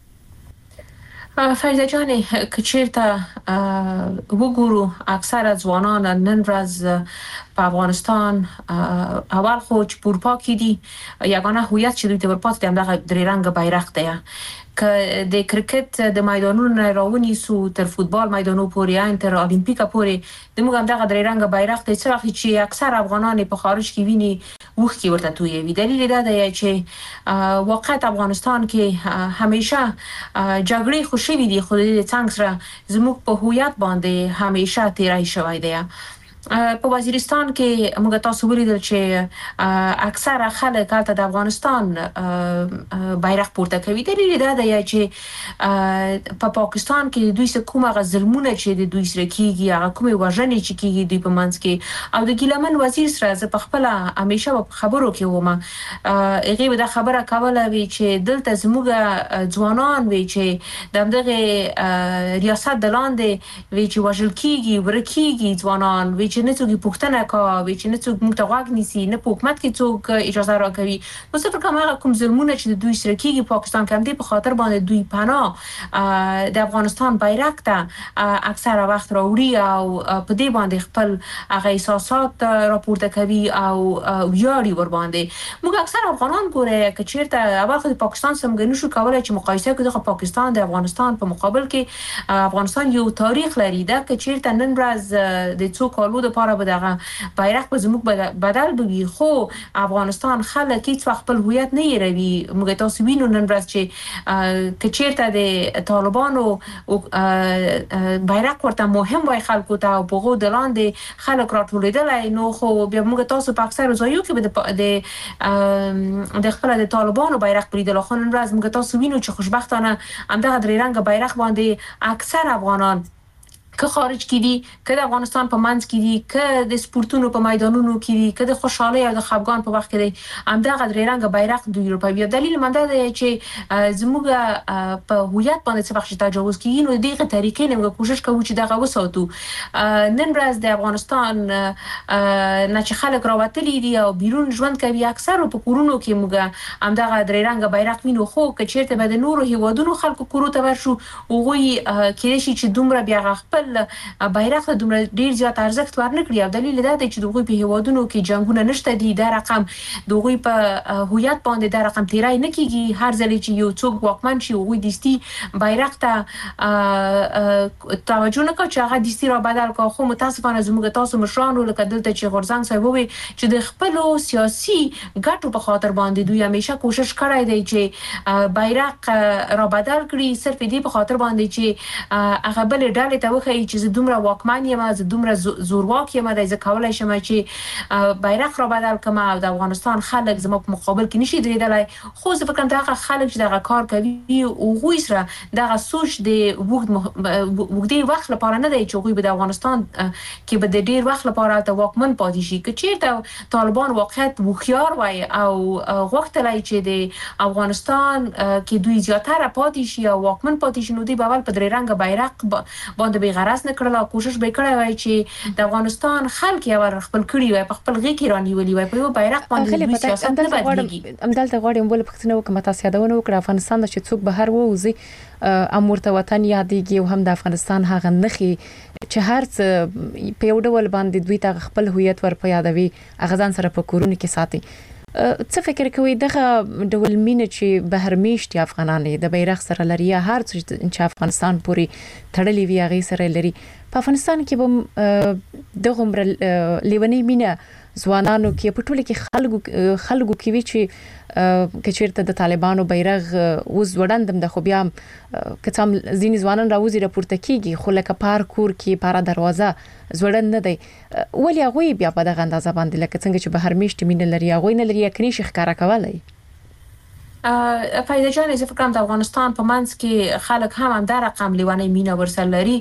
فریده جان کچیرته وګورو اکثره ځوانان نن ورځ په افغانستان اول خو چې پورپا کې دي یگانه هویت چې دوی ته ورپات دي همدغه درې رنګ بیرغ دی که د کرکټ د میدانونو راونی سو تر فوتبال میدانونو پورې ان تر الیمپیکا پورې د موږ همدغه درې رنګ بیرغ د څرخ چې اکثر افغانان په خارج کې ویني وخت کې ورته توي وي دلیل دا دی چې واقعیت افغانستان کې همیشه جګړې خوشي دي خو د څنګه سره زموږ په هویت باندې همیشه تیرای شوی دی په وزیرستان کې موږ تاسو ولیدل چې اکثر خلک د افغانستان بیرغ پورته کوي دلیل دا دی چې په پاکستان کې دوی څه کومه ظلمونه چې د دوی سره کیږي هغه کومه وژنې چې کیږي دوی په منځ کې او د ګیلمن وزیر سره ز په خپل همیشه خبرو کې ومه هغه دا خبره کوله وی چې دلته زموږ ځوانان وی چې دغه ریاست دلاندې وی چې وژل کیږي ورکیږي ځوانان وی چې نه څوک پښتنه کوي چې نه څوک موږ ته واګ نيسي نه په حکومت کې څوک اجازه راکوي نو څه کومه کوم ظلمونه چې دوی سره کیږي پاکستان کې هم دې په خاطر باندې دوی پناه د افغانستان بیرغ ته اکثر وخت راوړي او په دې باندې خپل هغه احساسات راپورته کوي او ویاړي ور باندې موږ اکثر افغانان ګوره چې چیرته اول خو د پاکستان سره موږ نشو کولای چې مقایسه وکړو د پاکستان د افغانستان په مقابل کې افغانستان یو تاریخ لري دا چې چیرته نن ورځ د څو کالو د پاره به دغه بیرغ په زموږ بدل بوي خو افغانستان خلک هیڅ خپل هویت نه یروي موږ تاسو وینو نن ورځ چې چیرته د طالبانو بیرغ ورته مهم وای خلکو ته او په دلاندې خلک راټولېدل نو خو بیا موږ تاسو په اکثر ځایو کې د خپل د طالبانو بیرغ پریدل خو نن ورځ موږ تاسو وینو چې خوشبختانه همدغه درې رنګ بیرغ باندې اکثر افغانان که خارج کې دي که د افغانستان په منځ کې دي که د سپورتونو په میدانونو کې دي که د خوشحالي او د خفګان په وخت کې دي همدغه درې رنګ بیرغ د یورپي دلیل منده دی چې زموږ په هویت باندې څه بخښ تجاوز کیږي نو دغه طریقې موږ کوشش کوو چې دغه وساتو نن ورځ د افغانستان نه چې خلک راوتلي دي او بیرون ژوند کوي اکثر په کورونو کې موږ همدغه درې رنګ بیرغ وینو خو که چیرته به د نورو هیوادونو خلکو کورو ته ورشو هغوی کېدای شي چې دومره بیا خپل بیرغ ته دومره ډیر زیات ارزښت ورنکړي او دلیل دا دی چې دوی په هیوادونو کې جنگونه نشته دي دا رقم دوی په هویت باندې دا رقم تیرای نه کیږي هر ځل چې یو څوک واکمن شي وګړي دستي بیرغ ته توجه نه کوي چې هغه دستي را بدل کوي خو متاسفانه زموږ تاسو مشرانو لکه دلته چې غورزنګ صاحب وي چې د خپل سیاسي ګټو په خاطر باندې دوی همیشه کوشش کړی دی چې بیرغ را بدل کړي صرف دې په خاطر باندې چې هغه بل ډلې ته وخی دی چې زه دومره واکمن یم زه دومره زورواک یم د ځکولای شم چې بیرغ را بدل کړم او د افغانستان خلک زما په مقابل کې نشي درېدلای خو زه فکر کوم دا خلک چې دا کار کوي او غوي سره دا سوچ د وګړي وخت لپاره نه دی چې غوي د افغانستان کې به د ډیر وخت لپاره د واکمن پاتې شي که چیرته طالبان واقعیت وخيار وای او غوښتلای چې د افغانستان کې دوی زیاتره پاتې شي او واکمن پاتې شي نو دی بل په درې رنګ بیرغ باندې به غرض نه کړل کوشش به کړی وای چې د افغانستان خلک یې خپل کړی وای په خپل غي کې رانیولي وای په یو بیرغ باندې سیاست نه بدلېږي امدلته غواړم ول پښتنه وکم تاسو یادونه وکړه افغانستان چې څوک بهر ووزي امورته وطن یادېږي او هم د افغانستان هغه نخي چې هر څه په یو ډول باندې دوی ته خپل هویت ور په یادوي هغه ځان سره په کورونه کې ساتي څه فکر کوي دغه ډول مینه چې بهر میشتي افغانانه د بیرغ سره لري هر څه چې افغانستان پوری تړلې وی هغه سره لري په افغانستان کې به دغه عمر لیونی مینه ځوانانو کې په ټوله کې خلکو کې وی چې کچیرته د طالبانو بیرغ اوس وړاندم د خو بیا کڅم ځینې ځوانان راوځي راپورته کیږي خو لکه پارکور کې پارا دروازه زوړن نه دی ولې هغه بیا په دغه اندازه باندې لکه څنګه چې بهر میشت مين لري هغه نه لري یقیني شخ کار کولای فایده جان زه فکر کوم د افغانستان په منځ کې خلک هم د رقم لیوانې مینه ورسره لري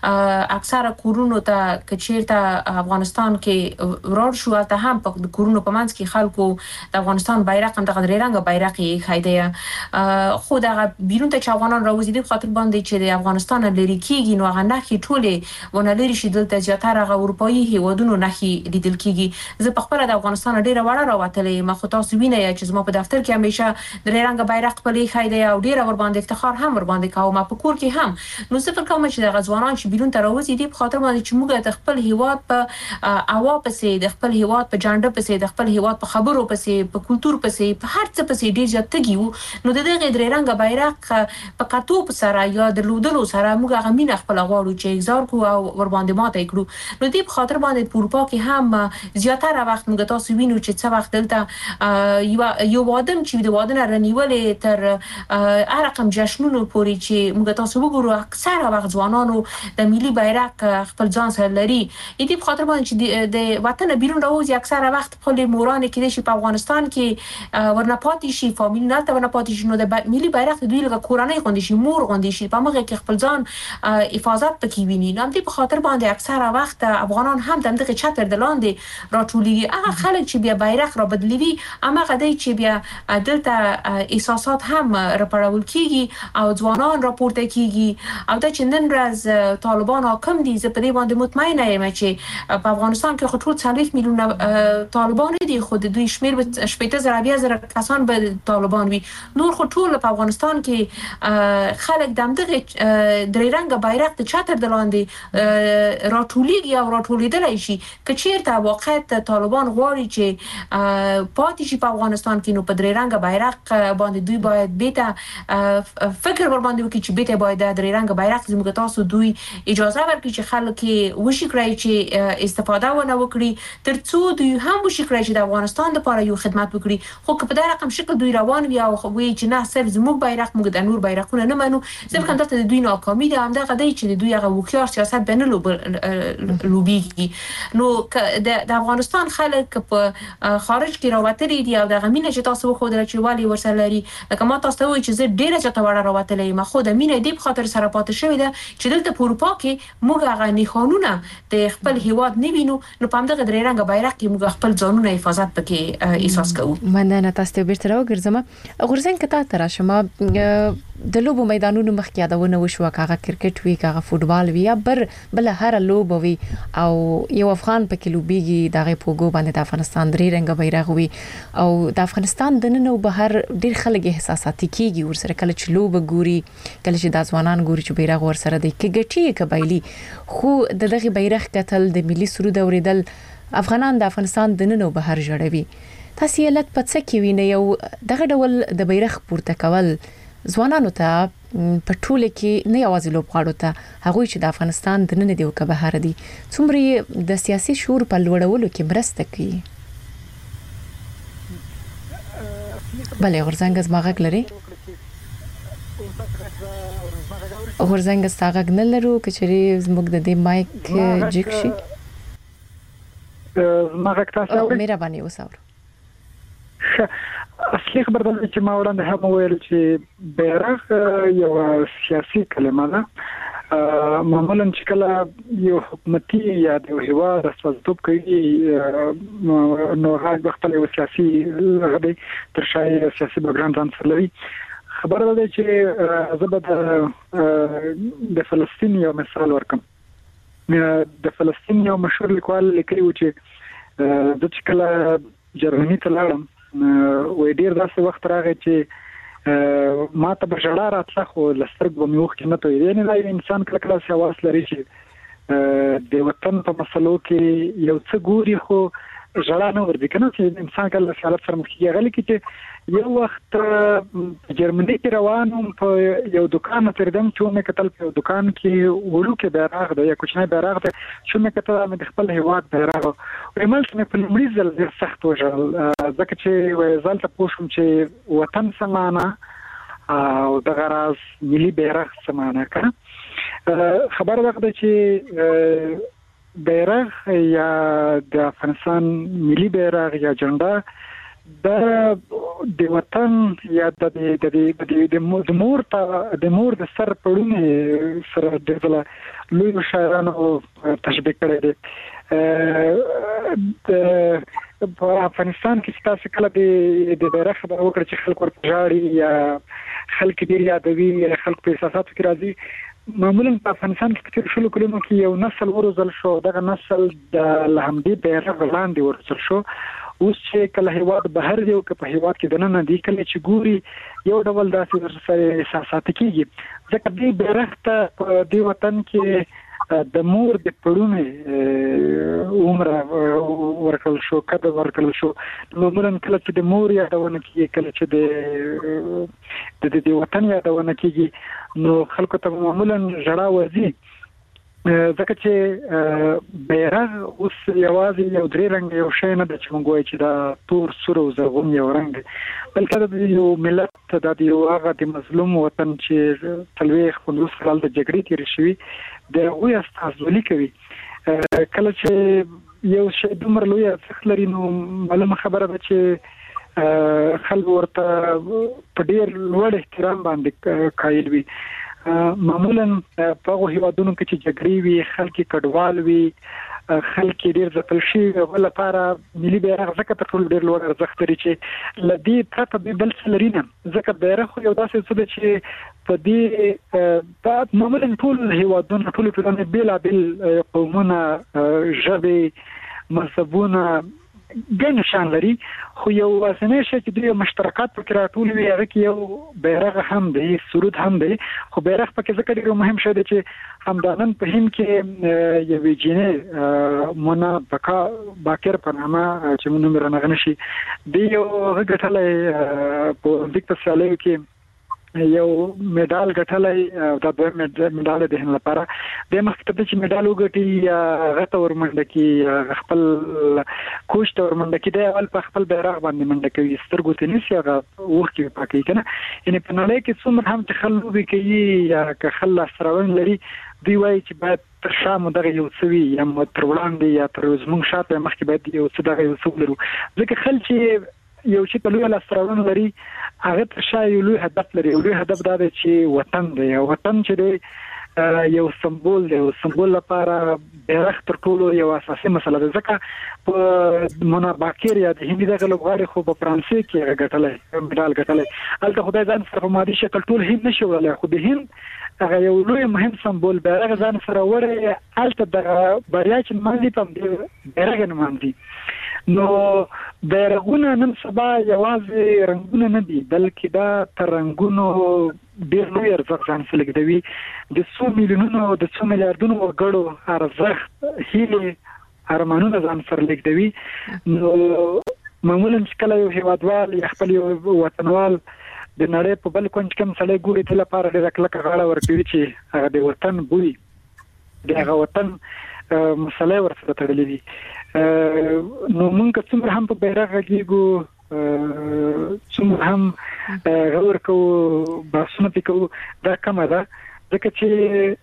اکثره کورونو ته کچیرته افغانستان کې ورور شو ته هم په کورونو په منځ کې خلکو د افغانستان بیرغ هم د غدري رنګ بیرغ یې خایده خو دا بیرون ته چاوانان راوځي د خاطر باندې چې د افغانستان لري کېږي نو هغه نه ټوله ونه لري چې دلته زیاتره اروپایي هیوادونو نه لیدل کېږي زه په خپل د افغانستان ډیره وړه راوتلې ما خو تاسو وینئ چې زما په دفتر کې همیشه درې رنګ بیرغ په لې خایده او ډیر ور باندې افتخار هم ور باندې کوم په کور کې هم نو څه فکر کوم چې د غزوانان چې بیرون ته راوځي دي په خاطر باندې چې موږ د خپل هیواد په اوا پسې د خپل هیواد په جانډه پسې د خپل هیواد په خبرو پسې په کلچر پسې په هر څه پسې ډیر ځتګیو نو د دغه درې رنګ بیرغ په کاتوب سره یا د لودلو سره موږ غمینه خپل غواړو چې اگزار کو او ور باندې ماته کړو نو دې په خاطر باندې په اروپا کې هم زیاتره وخت موږ تاسو وینو چې څه وخت دلته یو وادم چې د وادن رنیول تر رقم جشنونو پوري چې موږ تاسو وګورو اکثره وخت ځوانانو د ملي بیرغ خپل ځان سره لري دې په خاطر باندې چې د وطن بیرون راوځي اکثره وخت خپل موران کې چې په افغانستان کې ورنه پاتې شي فامیل نه ته ورنه پاتې شي نو د ملي بیرغ دوی له کورنۍ غونډې شي مور غونډې شي په مغه کې خپل ځان حفاظت پکې ویني نو دې په خاطر باندې اکثره وخت افغانان هم دغه چتر د لاندې راټولي هغه خلک چې بیا بیرغ را بدلوي هغه د چې بیا دلته احساسات هم راپړول کیږي او ځوانان راپورته کیږي او د چندن ورځ طالبان حاکم دي زه په دې باندې مطمئنه یم چې په افغانستان کې خو ټول 40 میلیونه طالبان دي خو د دوی شمیر به شپږ زره کسان به طالبان وي نور خو ټول په افغانستان کې خلک دغه درې رنګ بیرغ د چتر د لاندې راټولېږي او راټولېدلای شي که چیرته واقعیت طالبان غواړي چې پاتې شي په افغانستان کې نو په درې رنګ بیرغ باندې دوی باید بیت فکر ور باندې وکړي چې بیت باید د درې رنګ بیرغ زموږ تاسو دوی اجازه ورکړي چې خلک وشي کړی چې استفاده ونه وکړي ترڅو دوی هم وشي کړی چې د افغانستان لپاره یو خدمت وکړي خو په دغه رقم شکل دوی روان وي او وی چې نه صرف زموږ بیرغ موږ د نور بیرغونه نه منو ځکه هم د دوی ناکامي ده هم دغه دی چې دوی هغه وکړ سیاست بنه لوبيږي نو د افغانستان خلک په خارج کې راوتلي دي او د غمینه چې تاسو خو د چوالي ورسره لري لکه ما تاسو ته وایي چې زه ډیره چته وړه راوتلې ما خو د مینې دی په خاطر سره پاتې شوې ده چې دلته په اروپا کې موږ هغه نه قانونه د خپل هیواد نه وینو نو په همدغه درې رنګ بیرغ کې موږ خپل ځانونه حفاظت پکې احساس کوو مننه تاسو ته بیرته راوګرځم غورځنګ کته تر شمه د لوبو میدانونو مخکې یادونه وشو کاغه کرکټ وی کاغه فوتبال وی یا بل هر لوب وی او یو افغان پکې لوبيږي دغه پوګو باندې د افغانستان درې رنګ بیرغ وی او د افغانستان د نن او بهر ډیر خلک احساساتي کیږي ورسره کله چې لوب ګوري کله چې د ځوانان ګوري چې بیرغ ورسره دی کې ګټي کبایلی خو دغه بیرغ کتل د ملي سرود اوریدل افغانان د افغانستان د نن او بهر جوړوي تاسو یې لټ پڅ کې ویني یو دغه ډول د بیرغ پورته کول ځوانانو ته په ټوله کې نه یوازې لوبغاړو ته هغه چې د افغانستان د نن دی او که بهر دی څومره د سیاسي شعور په لوړولو کې مرسته کوي بله غورځنګ زما غږ لري غورځنګ استاغ نه لرو کچري زموږ د دې مایک جک شي ما غږ تاسو اورئ مهرباني وساورو اصلي خبر ده چې ما وړاندې هم ویل چې بیرغ یو سیاسي کلمه ده معمولا چې کله یو حکومتي یا د هیواد استازیتوب کوي نو هغه خپل یو سیاسي غړي تر شای سیاسي بیکګراوند هم لري خبر ده چې زبد د فلسطین یو مثال ورکم د فلسطین یو مشهور لیکوال لیکي و چې د کله جرمني ته لاړم وې ډیر داسې وخت راغی چې ما ته بشړه راتله خو لسترګ به مې وخت نه توي یعنی دا انسان کله کله سیاواس لري چې د وطن په مسلو کې یو څه ګوري خو ژړا نه ورځي کنه چې انسان کله سیاست سره مخ کیږي غلي کې یو وخت جرمني کې روانم په یو دکان تر دم چې مې کتل په دکان کې وړو کې بیرغ ده یا کوچنی بیرغ ده چې مې کتل مې د خپل هیواد بیرغ ویمل چې په لمړي ځل سخت وژل ځکه چې وځل ته پوښم چې وطن سمانه او د غراز ملي بیرغ سمانه کنه خبر ده چې بیرغ یا د افغانستان ملي بیرغ یا جنډا د وطن یا د مور د سر پړونی سره د لوی شاعرانو تشبیه کړی دی په افغانستان کې تاسو کله د بیرغ خبره وکړه چې خلک ورته ژاړي یا خلک ډیر یادوي یا خلک په احساساتو کې راځي معمولا په افغانستان کې په شلو کلونو کې یو نسل ورزل شو دغه نسل د لهمدي بیرغ لاندې ورزل شو اوس چې کله هیواد بهر دی او په هیواد کې دننه دی کله چې ګوري یو ډول داسې احساسات کېږي ځکه دې بیرغ ته په دې وطن کې د مور د پړونی عمر ورکل شو کده ورکل شو معمولا کله چې د مور یادونه کیږي کله چې د وطن یادونه کیږي نو خلکو ته معمولا ژړا ورځي ځکه چې بیرغ اوس یوازې یو درې رنګ یو شی نه د چې موږ وایو چې دا تور سور او زرغون یو رنګ بلکې د یو ملت د یو هغه د مظلوم وطن چې تلويخ خندوس خلال د جګړې تیر شوی د هغوی استازولي کوي کله چې یو شی دومره لوی ارزښت لري نو معلومه خبره ده چې خلک ورته په ډېر لوړ احترام باندې قایل وي معمولا په هیوادونو کې چې جګړې وي خلک کډوال وي خلک ډیر ځپل شي ولپاره ملي بیرغ ځکه په ټول ډیر لوړ ارزښت لري چې لدی پرته بل څه لري نه ځکه بیرغ یو داسې څه دی چې په دې په معمولا ټول هیوادونو ټول بېلابېل قومونه ژبې مذهبونه ګڼ شان لري خو یو واسنه شي چې دوی مشترکات پکې راټول وي هغه کې یو بیرغ هم دی سرود هم دی خو بیرغ پکې ځکه ډیر مهم شی دی چې همدانن په هند کې یو ویجینه مونا باکر په نامه چې مونږ مرنه نشي دی یو غټلې په اولمپیک په سیالیو کې یو میډال ګټلای دا به میډال د هند لپاره د مخکته چې میډال وګټي غته ورمنډه کې خپل کوچ ته ورمنډه کې دی اول په خپل بیرغ باندې منډه کوي سترګو ته نسی هغه وخت کې پاکي کنه یعنی په نړۍ کې څومره هم تخلوي کوي یا که خلا سرون لري دی وایي چې باید تر شامو دغه یو څوي یا تر وړاندې یا تر زموږ شاته مخکې باید یو څه دغه یو څه لرو ځکه خلک یو چې په لوی لاسترون لري هغه ته شای لوی هدف لري لوی هدف دا دی چې وطن دی وطن چې دی یو سمبول دی سمبول لپاره بیرغ تر ټولو یو اساسي مسله ده ځکه په مونا باکر یا د هندي دغه لوبغاړي خو په فرانسې کې غټلې میډال غټلې البته خدای ځان سره په مادي شکل ټول هند نشي ولای خو د هند هغه یو لوی مهم سمبول بیرغ ځان سره وړي البته د بریا چې ماندي په بیرغ نه ماندي نو بیرغونه نن سبا یوازې رنگونه نه دي بلکې دا تر رنگونو ډېر لوی ارزښت ځان سره لګوي د 100 میلیونونو د 100 میلیارډونو وګړو ارزښت هیله ارمانونه ځان سره لګوي نو معمولا چې کله یو هیوادوال یا خپل وطنوال د نړۍ په بل کونج کې مسله ګوري ته لپاره ډېر کلکه غاړه ورکوي چې هغه د وطن بوي د هغه وطن مسله ورسره تړلې دي نو موږ څومره هم په بیرغ غږیږو څومره هم غور کو باسونه پکو دا کومه ده ځکه چې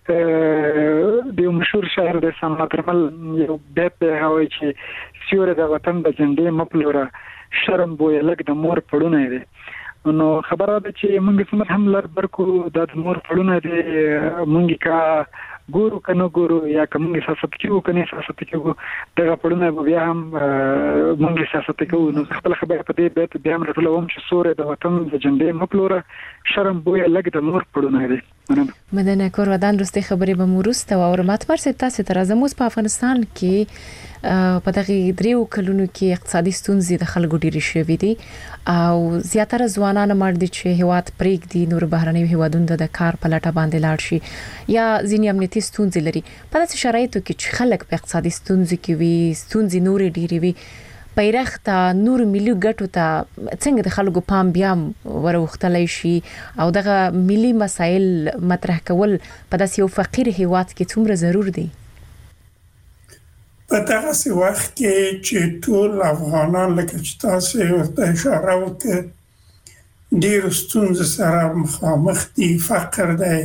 د مشهور شاعر د سامع ترمل یو بیت هغه چې سیوره د وطن د جنډې مپلوره شرم بوې لګ د مور پړونه دی نو خبره ده چې موږ سمره هم لر برکو د مور پړونه دی موږ کا ګورو کنه ګورو یا کوم سیاست کیو کنه سیاست کیو دغه پړونه بیا هم موږ سیاست کوو نو خپل خبره په دې بیت بیا هم راټولوم چې سوره د وطن د جنډې مپلوره شرم بوې لګ د مور پړونه دی مدنه کور ودان رسته خبرې به مورسته او ماتمر سي تاسو تر زموږ په افغانستان کې په دغه دریو کلونو کې اقتصادي ستونزې د خلکو ډېرې شوې دي او زیاتره ځوانان مرد چې هیواد پریک دي نور بهرنۍ هیوادونو د کار په لټه باندې لاړ شي یا ځینې امنیتي ستونزې لري په داسې شرایطو کې چې خلک په اقتصادي ستونزې کې وي ستونزې نورې ډېرې وي پیرخته نور ملي ګټو ته څنګه د خلکو پام بیا وروختلای شي او دغه ملي مسایل مطرح کول په داسې یو فقیر هیواد کې څومره ضرور دي په دغه وخت کې چې ټول افغانان لکه چې تاسو ورته اشاره وکړه ډېر ستونزې سره مخامخ دي فقر دی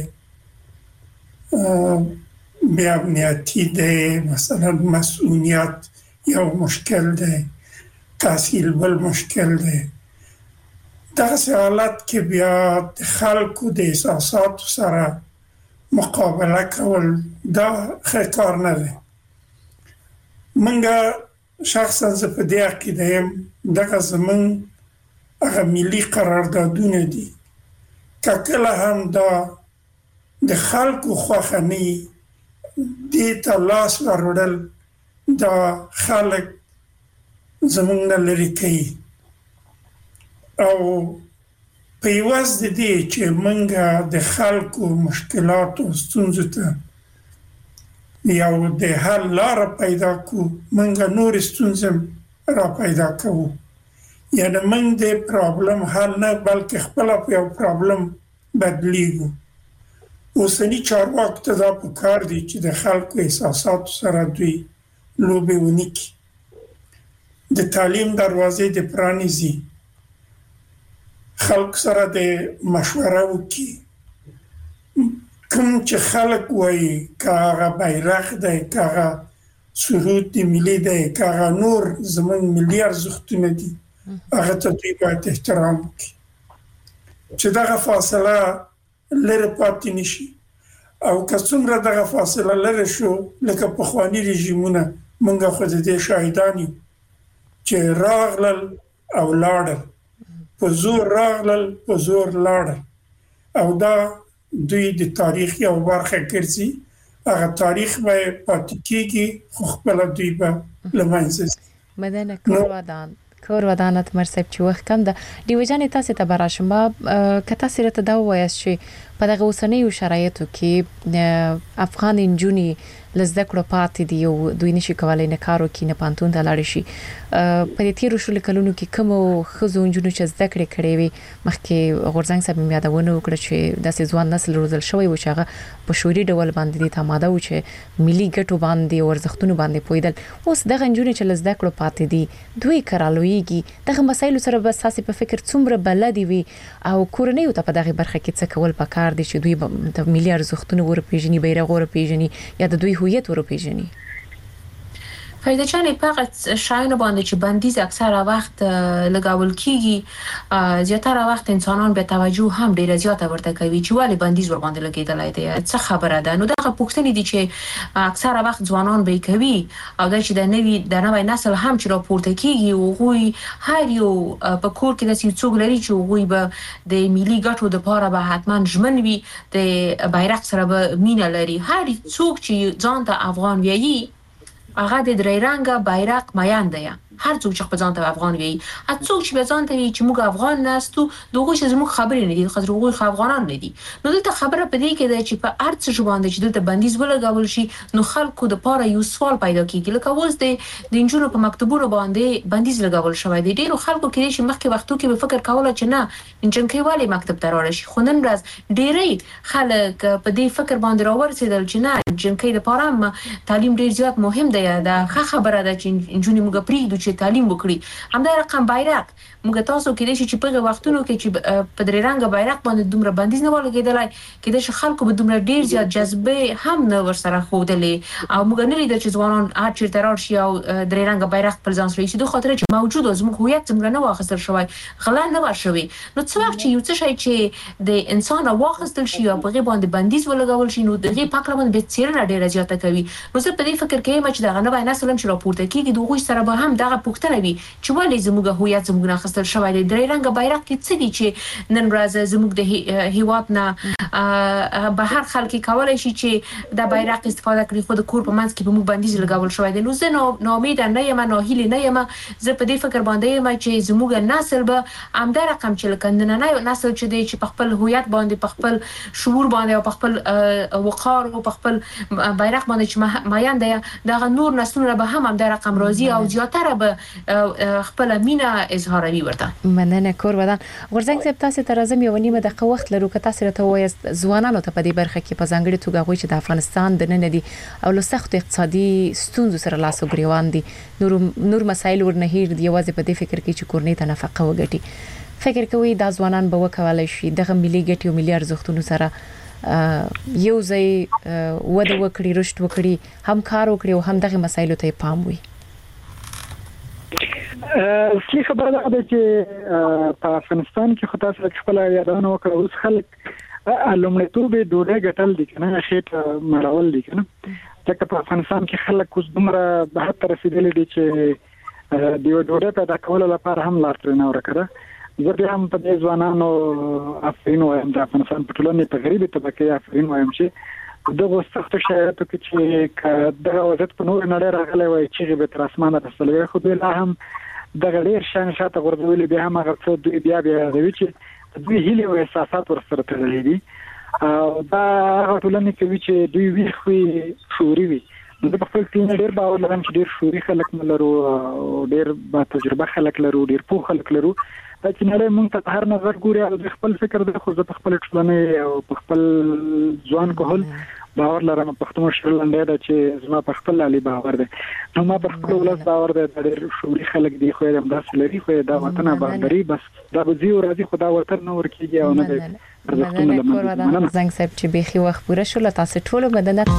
بیا امنیتي دی مثلا مسئولیت یو مشکل دی تحصیل بل مشکل دی دغه حالت کې بیا د خلکو د احساسات سره مقابله کول دا ښه کار نه دی منګه شخصا زه په دې عقیده یم دغه زمون هغه ملي قراردادونه دي کله هم دا د خلکو خوښنی دي ته لاس وروړل دا خلک زمونږ نه لري کوي او په یوازې د دې چې منګه د خلکو مشکلات او ستونزو ته یو د حل لار پیدا کو منګه نور ستونزې را پیدا کوو یعنی منګ د پرابلم حل نه بلکې خپل په یو پرابلم بدلیږو اوسنی چارواکو ته دا پکار دي چې د خلکو احساسات سره دوی لوبې ونکړي د تعلیم دروازې د پرانیزي خلک سره د مشوره وکړي کوم چې خلک وایي کاغه بیرغ دی کاغه سرود دی ملي دی کاغه نور زمون ملي ارزښتونه دي هغه ته دوی باید احترام وکړي چې دغه فاصله لري پاتې نشي او که څومره دغه فاصله لري شو لکه پخوانی رژیمونه مونږ خو د دې شاهدان یو چې راغلل او لاړل په زور راغلل په زور لاړل او دا دوی د تاریخ یو برخه ګرځي هغه تاریخ به پاتې کیږي خو خپل دوی به لمنځه مدنه کور ودانت مرسب چې وخت کم ده دی وجانه تاسو ته براشم کته سره ته دا وایي چې په دغه اوسنیو شرایطو کې افغان انجونی لزده کړو پاتې دی او دوی نشي کولای نه کارو کې نه پانتون ته لاړ شي په دې تیرو شل کلونو کې کوم خزو انجونو چې زده کړې کړې وي مخکې غورځنګ صاحب یادونه وکړه چې داسې ځوان نسل روزل شوی و چې هغه په شوري ډول باندې د تماده و چې ملي ګټو باندې او ارزښتونو باندې پویدل اوس دغه انجونو چې لزده کړو پاتې دي دوی کرالويږي دغه مسایل سره بس تاسو په فکر څومره بلدي وي او کورنۍ ته په دغه برخه کې څه کول پکار دي چې دوی د ملي ارزښتونو ور پیژني بیرغ ور پیژني یا د دوی هویت ور پیژني فایده چانه فقط شاینه باندې چې بندیز اکثره وخت لګاول کیږي زیاتره وخت انسانان به توجه هم ډیر زیاته ورته کوي چې ولی بندیز ور باندې لګیدلای دی څه خبره ده نو دغه پوښتنې دي چې اکثره وخت ځوانان به کوي او دا چې د نوې نسل هم چې راپورته کیږي او غوي هر یو په کور کې د څوک لري چې غوي به د ملي ګټو د پاره به حتما ژمن وي د بیرغ سره به مینه لري هر څوک چې ځان ته افغان وایي هغه د درې رنګه بیرغ میان دی هر څوک چې په ځان ته افغان وي هر څوک چې په ځان ته وي چې موږ افغان ناستو دغه چې زموږ خبرې نه دي خاطر هغه افغانان نه دي نو دلته خبره پدې کې ده چې په ارڅ ژوند چې دلته بندیز ولګول شي نو خلکو د پاره یو سوال پیدا کیږي لکه اوس د انجونو په مکتبونو باندې بندیز لګول شوی دی ډیرو خلکو کې چې مخکې وختو کې به فکر کوله چې نه انجنکې والی مکتب ته راوړل شي خو نن ورځ ډیرې خلک په دې فکر باندې راورسېدل چې نه انجنکې د پاره تعلیم ډیر زیات مهم دی دا خبره ده چې انجونې موږ پریږدو چې چې تعلیم وکړي همدا رقم بیرغ موږ تاسو کې د چې په وختونو کې چې په درې رنګ بیرغ باندې دومره بندیز نه ولګیدلای کې د خلکو به دومره ډیر زیات جذبه هم نه ورسره خودلې او موږ نه لیدل چې ځوانان اچ ترور شي او درې رنګ بیرغ پر ځان سره شي د خاطر چې موجود او زموږ هویت څنګه نه واخیستل شوی غلا نه ورشوي نو څه وخت چې یو څه شي چې د انسان واخیستل شي او په باندې بندیز ولګول شي نو دغه پاکره باندې به څیرنه ډیره زیاته کوي نو زه په دې فکر کوم چې دغه نوې نسل هم چې راپورته کیږي دغه سره به هم دغه پوښتنه وي چې ولې زموږ هویت زموږ نه خستل شوی دی درې رنګ بیرغ کې څه دي چې نن ورځ زموږ د هیواد نه به هر خلک کولای شي چې د بیرغ استفاده کړي خو د کور په منځ کې به موږ بندیز لګول شوی دی نو زه نو امید نه یم نه هیله نه یم زه په دې فکر باندې یم چې زموږ نسل به همدا رقم چې لکندنه نه نسل چې دی چې په خپل هویت باندې په خپل شعور باندې او په خپل وقار او په خپل بیرغ باندې چې مایان دی دا نور نسلونه به هم همدا رقم راضي او زیاتره به خپل مینا اظهاروي ورته مننه کور ودان ورزنګ صاحب تاسو ته راځم یو نیمه دقیقه وخت لرو که تاسو ته وایست ځوانانو ته په دې برخه کې په ځانګړي توګه غوي چې د افغانستان د نن دي او له سخت اقتصادي ستونزو سره لاس او ګریوان دي نور مسایل ورنهیر دی یوازې په دې فکر کې چې کورنۍ ته نفقه وګټي فکر کوي دا ځوانان به وکولای شي دغه ملي ګټي او ملي ارزښتونو سره یو ځای وده وکړي رشد وکړي هم کار وکړي او هم دغه مسایلو ته پام وي اصلي خبره ده چې په افغانستان کې خو تاسو خپل یادونه وکړه اوس خلک لومړیتوب ډوډۍ ګټل دي کنه خېټه مړول دي کنه ځکه په افغانستان کې خلک اوس دومره به تر رسیدلي دي چې د ډوډۍ پیدا کولو لپاره هم لار ترې نه ورکړه زه بیا هم په دې ځوانانو افرین وایم د افغانستان په ټولنې په غریبي طبقه افرین وایم چې دغه سخت شرایطو کې چې دغه وضعیت په نور نړۍ راغلی وای چې به تر اسمانه رسېدلی خو دوی لا هم دغه ډېر شان شاته غورځولي بیا هم هغه څه دوی بیا یادوي چې دوی هیلې او احساسات ورسره تړلي دي او دا هغه ټولنې کوي چې دوی ویښ وي شعوري وي نو د خپل ټیم ډېر باور لرم چې ډېر شعوري خلک لرو او ډېر با تجربه خلک لرو ډېر پوه خلک لرو دا چې نړۍ موږ ته هر نظر ګوري او د خپل فکر د خو په خپل ټولنې او په خپل ځوان کول باور لرم پښتون شرلنده دا چې زما په خپل علي باور ده نو ما په خپل ولس باور ده ډېر شعوري خلک دي خو هم داس لري خو دا وطن باندې بس دا به زیو راځي خدا وطن نور کیږي او نه ده زنګ صاحب چې بيخي وخت پوره شو تاسو ټول مدنه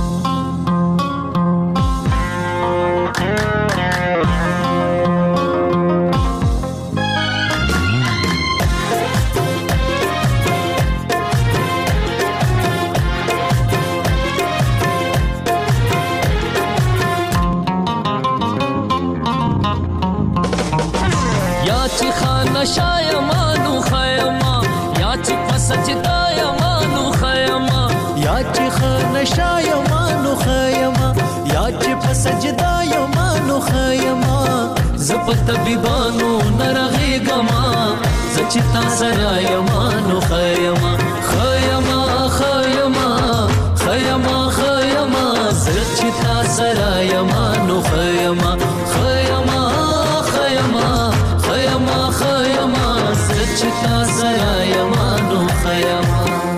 شایمانو خیما یا چې فسجدا یمانو خیما یا چې خان شایمانو خیما یا چې فسجدا یمانو خیما زپت طبيبانو نرغي گما زچتا سرا یمانو خیما خیما خیما خیما خیما زچتا سرا یمانو خیما خیما خیما خیما خیما زچتا سرا یمانو خیما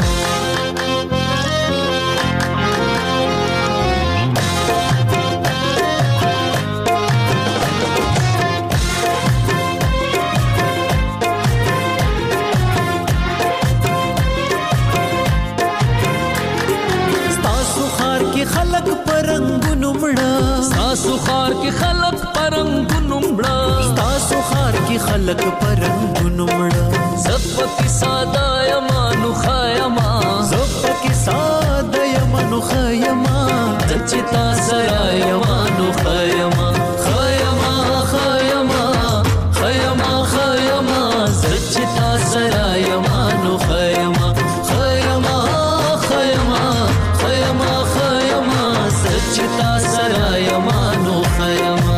خلق پرنګونو مړه تاسو خار کې خلق پرنګونو مړه تاسو خار کې خلق پرنګونو مړه زپکی ساده یمانو خیما زپکی ساده یمانو خیما دچتا سرا یمانو خیما خیما خیما خیما خیما دچتا سرا یمانو خیما خیما خیما خیما چتا سرا یمانو خیما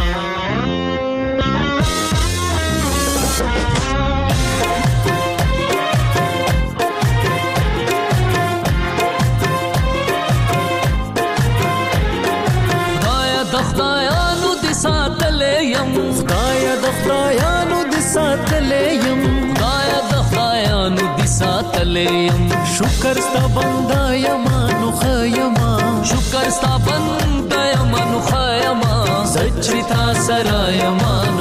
خدایا د خدایانو د ساتلې يم خدایا د خدایانو د ساتلې يم خدایا د خدایانو د ساتلې يم شکر ستا بندا یمانو خیما شکر ستا بندا یمانو خیما زچ تا سره یم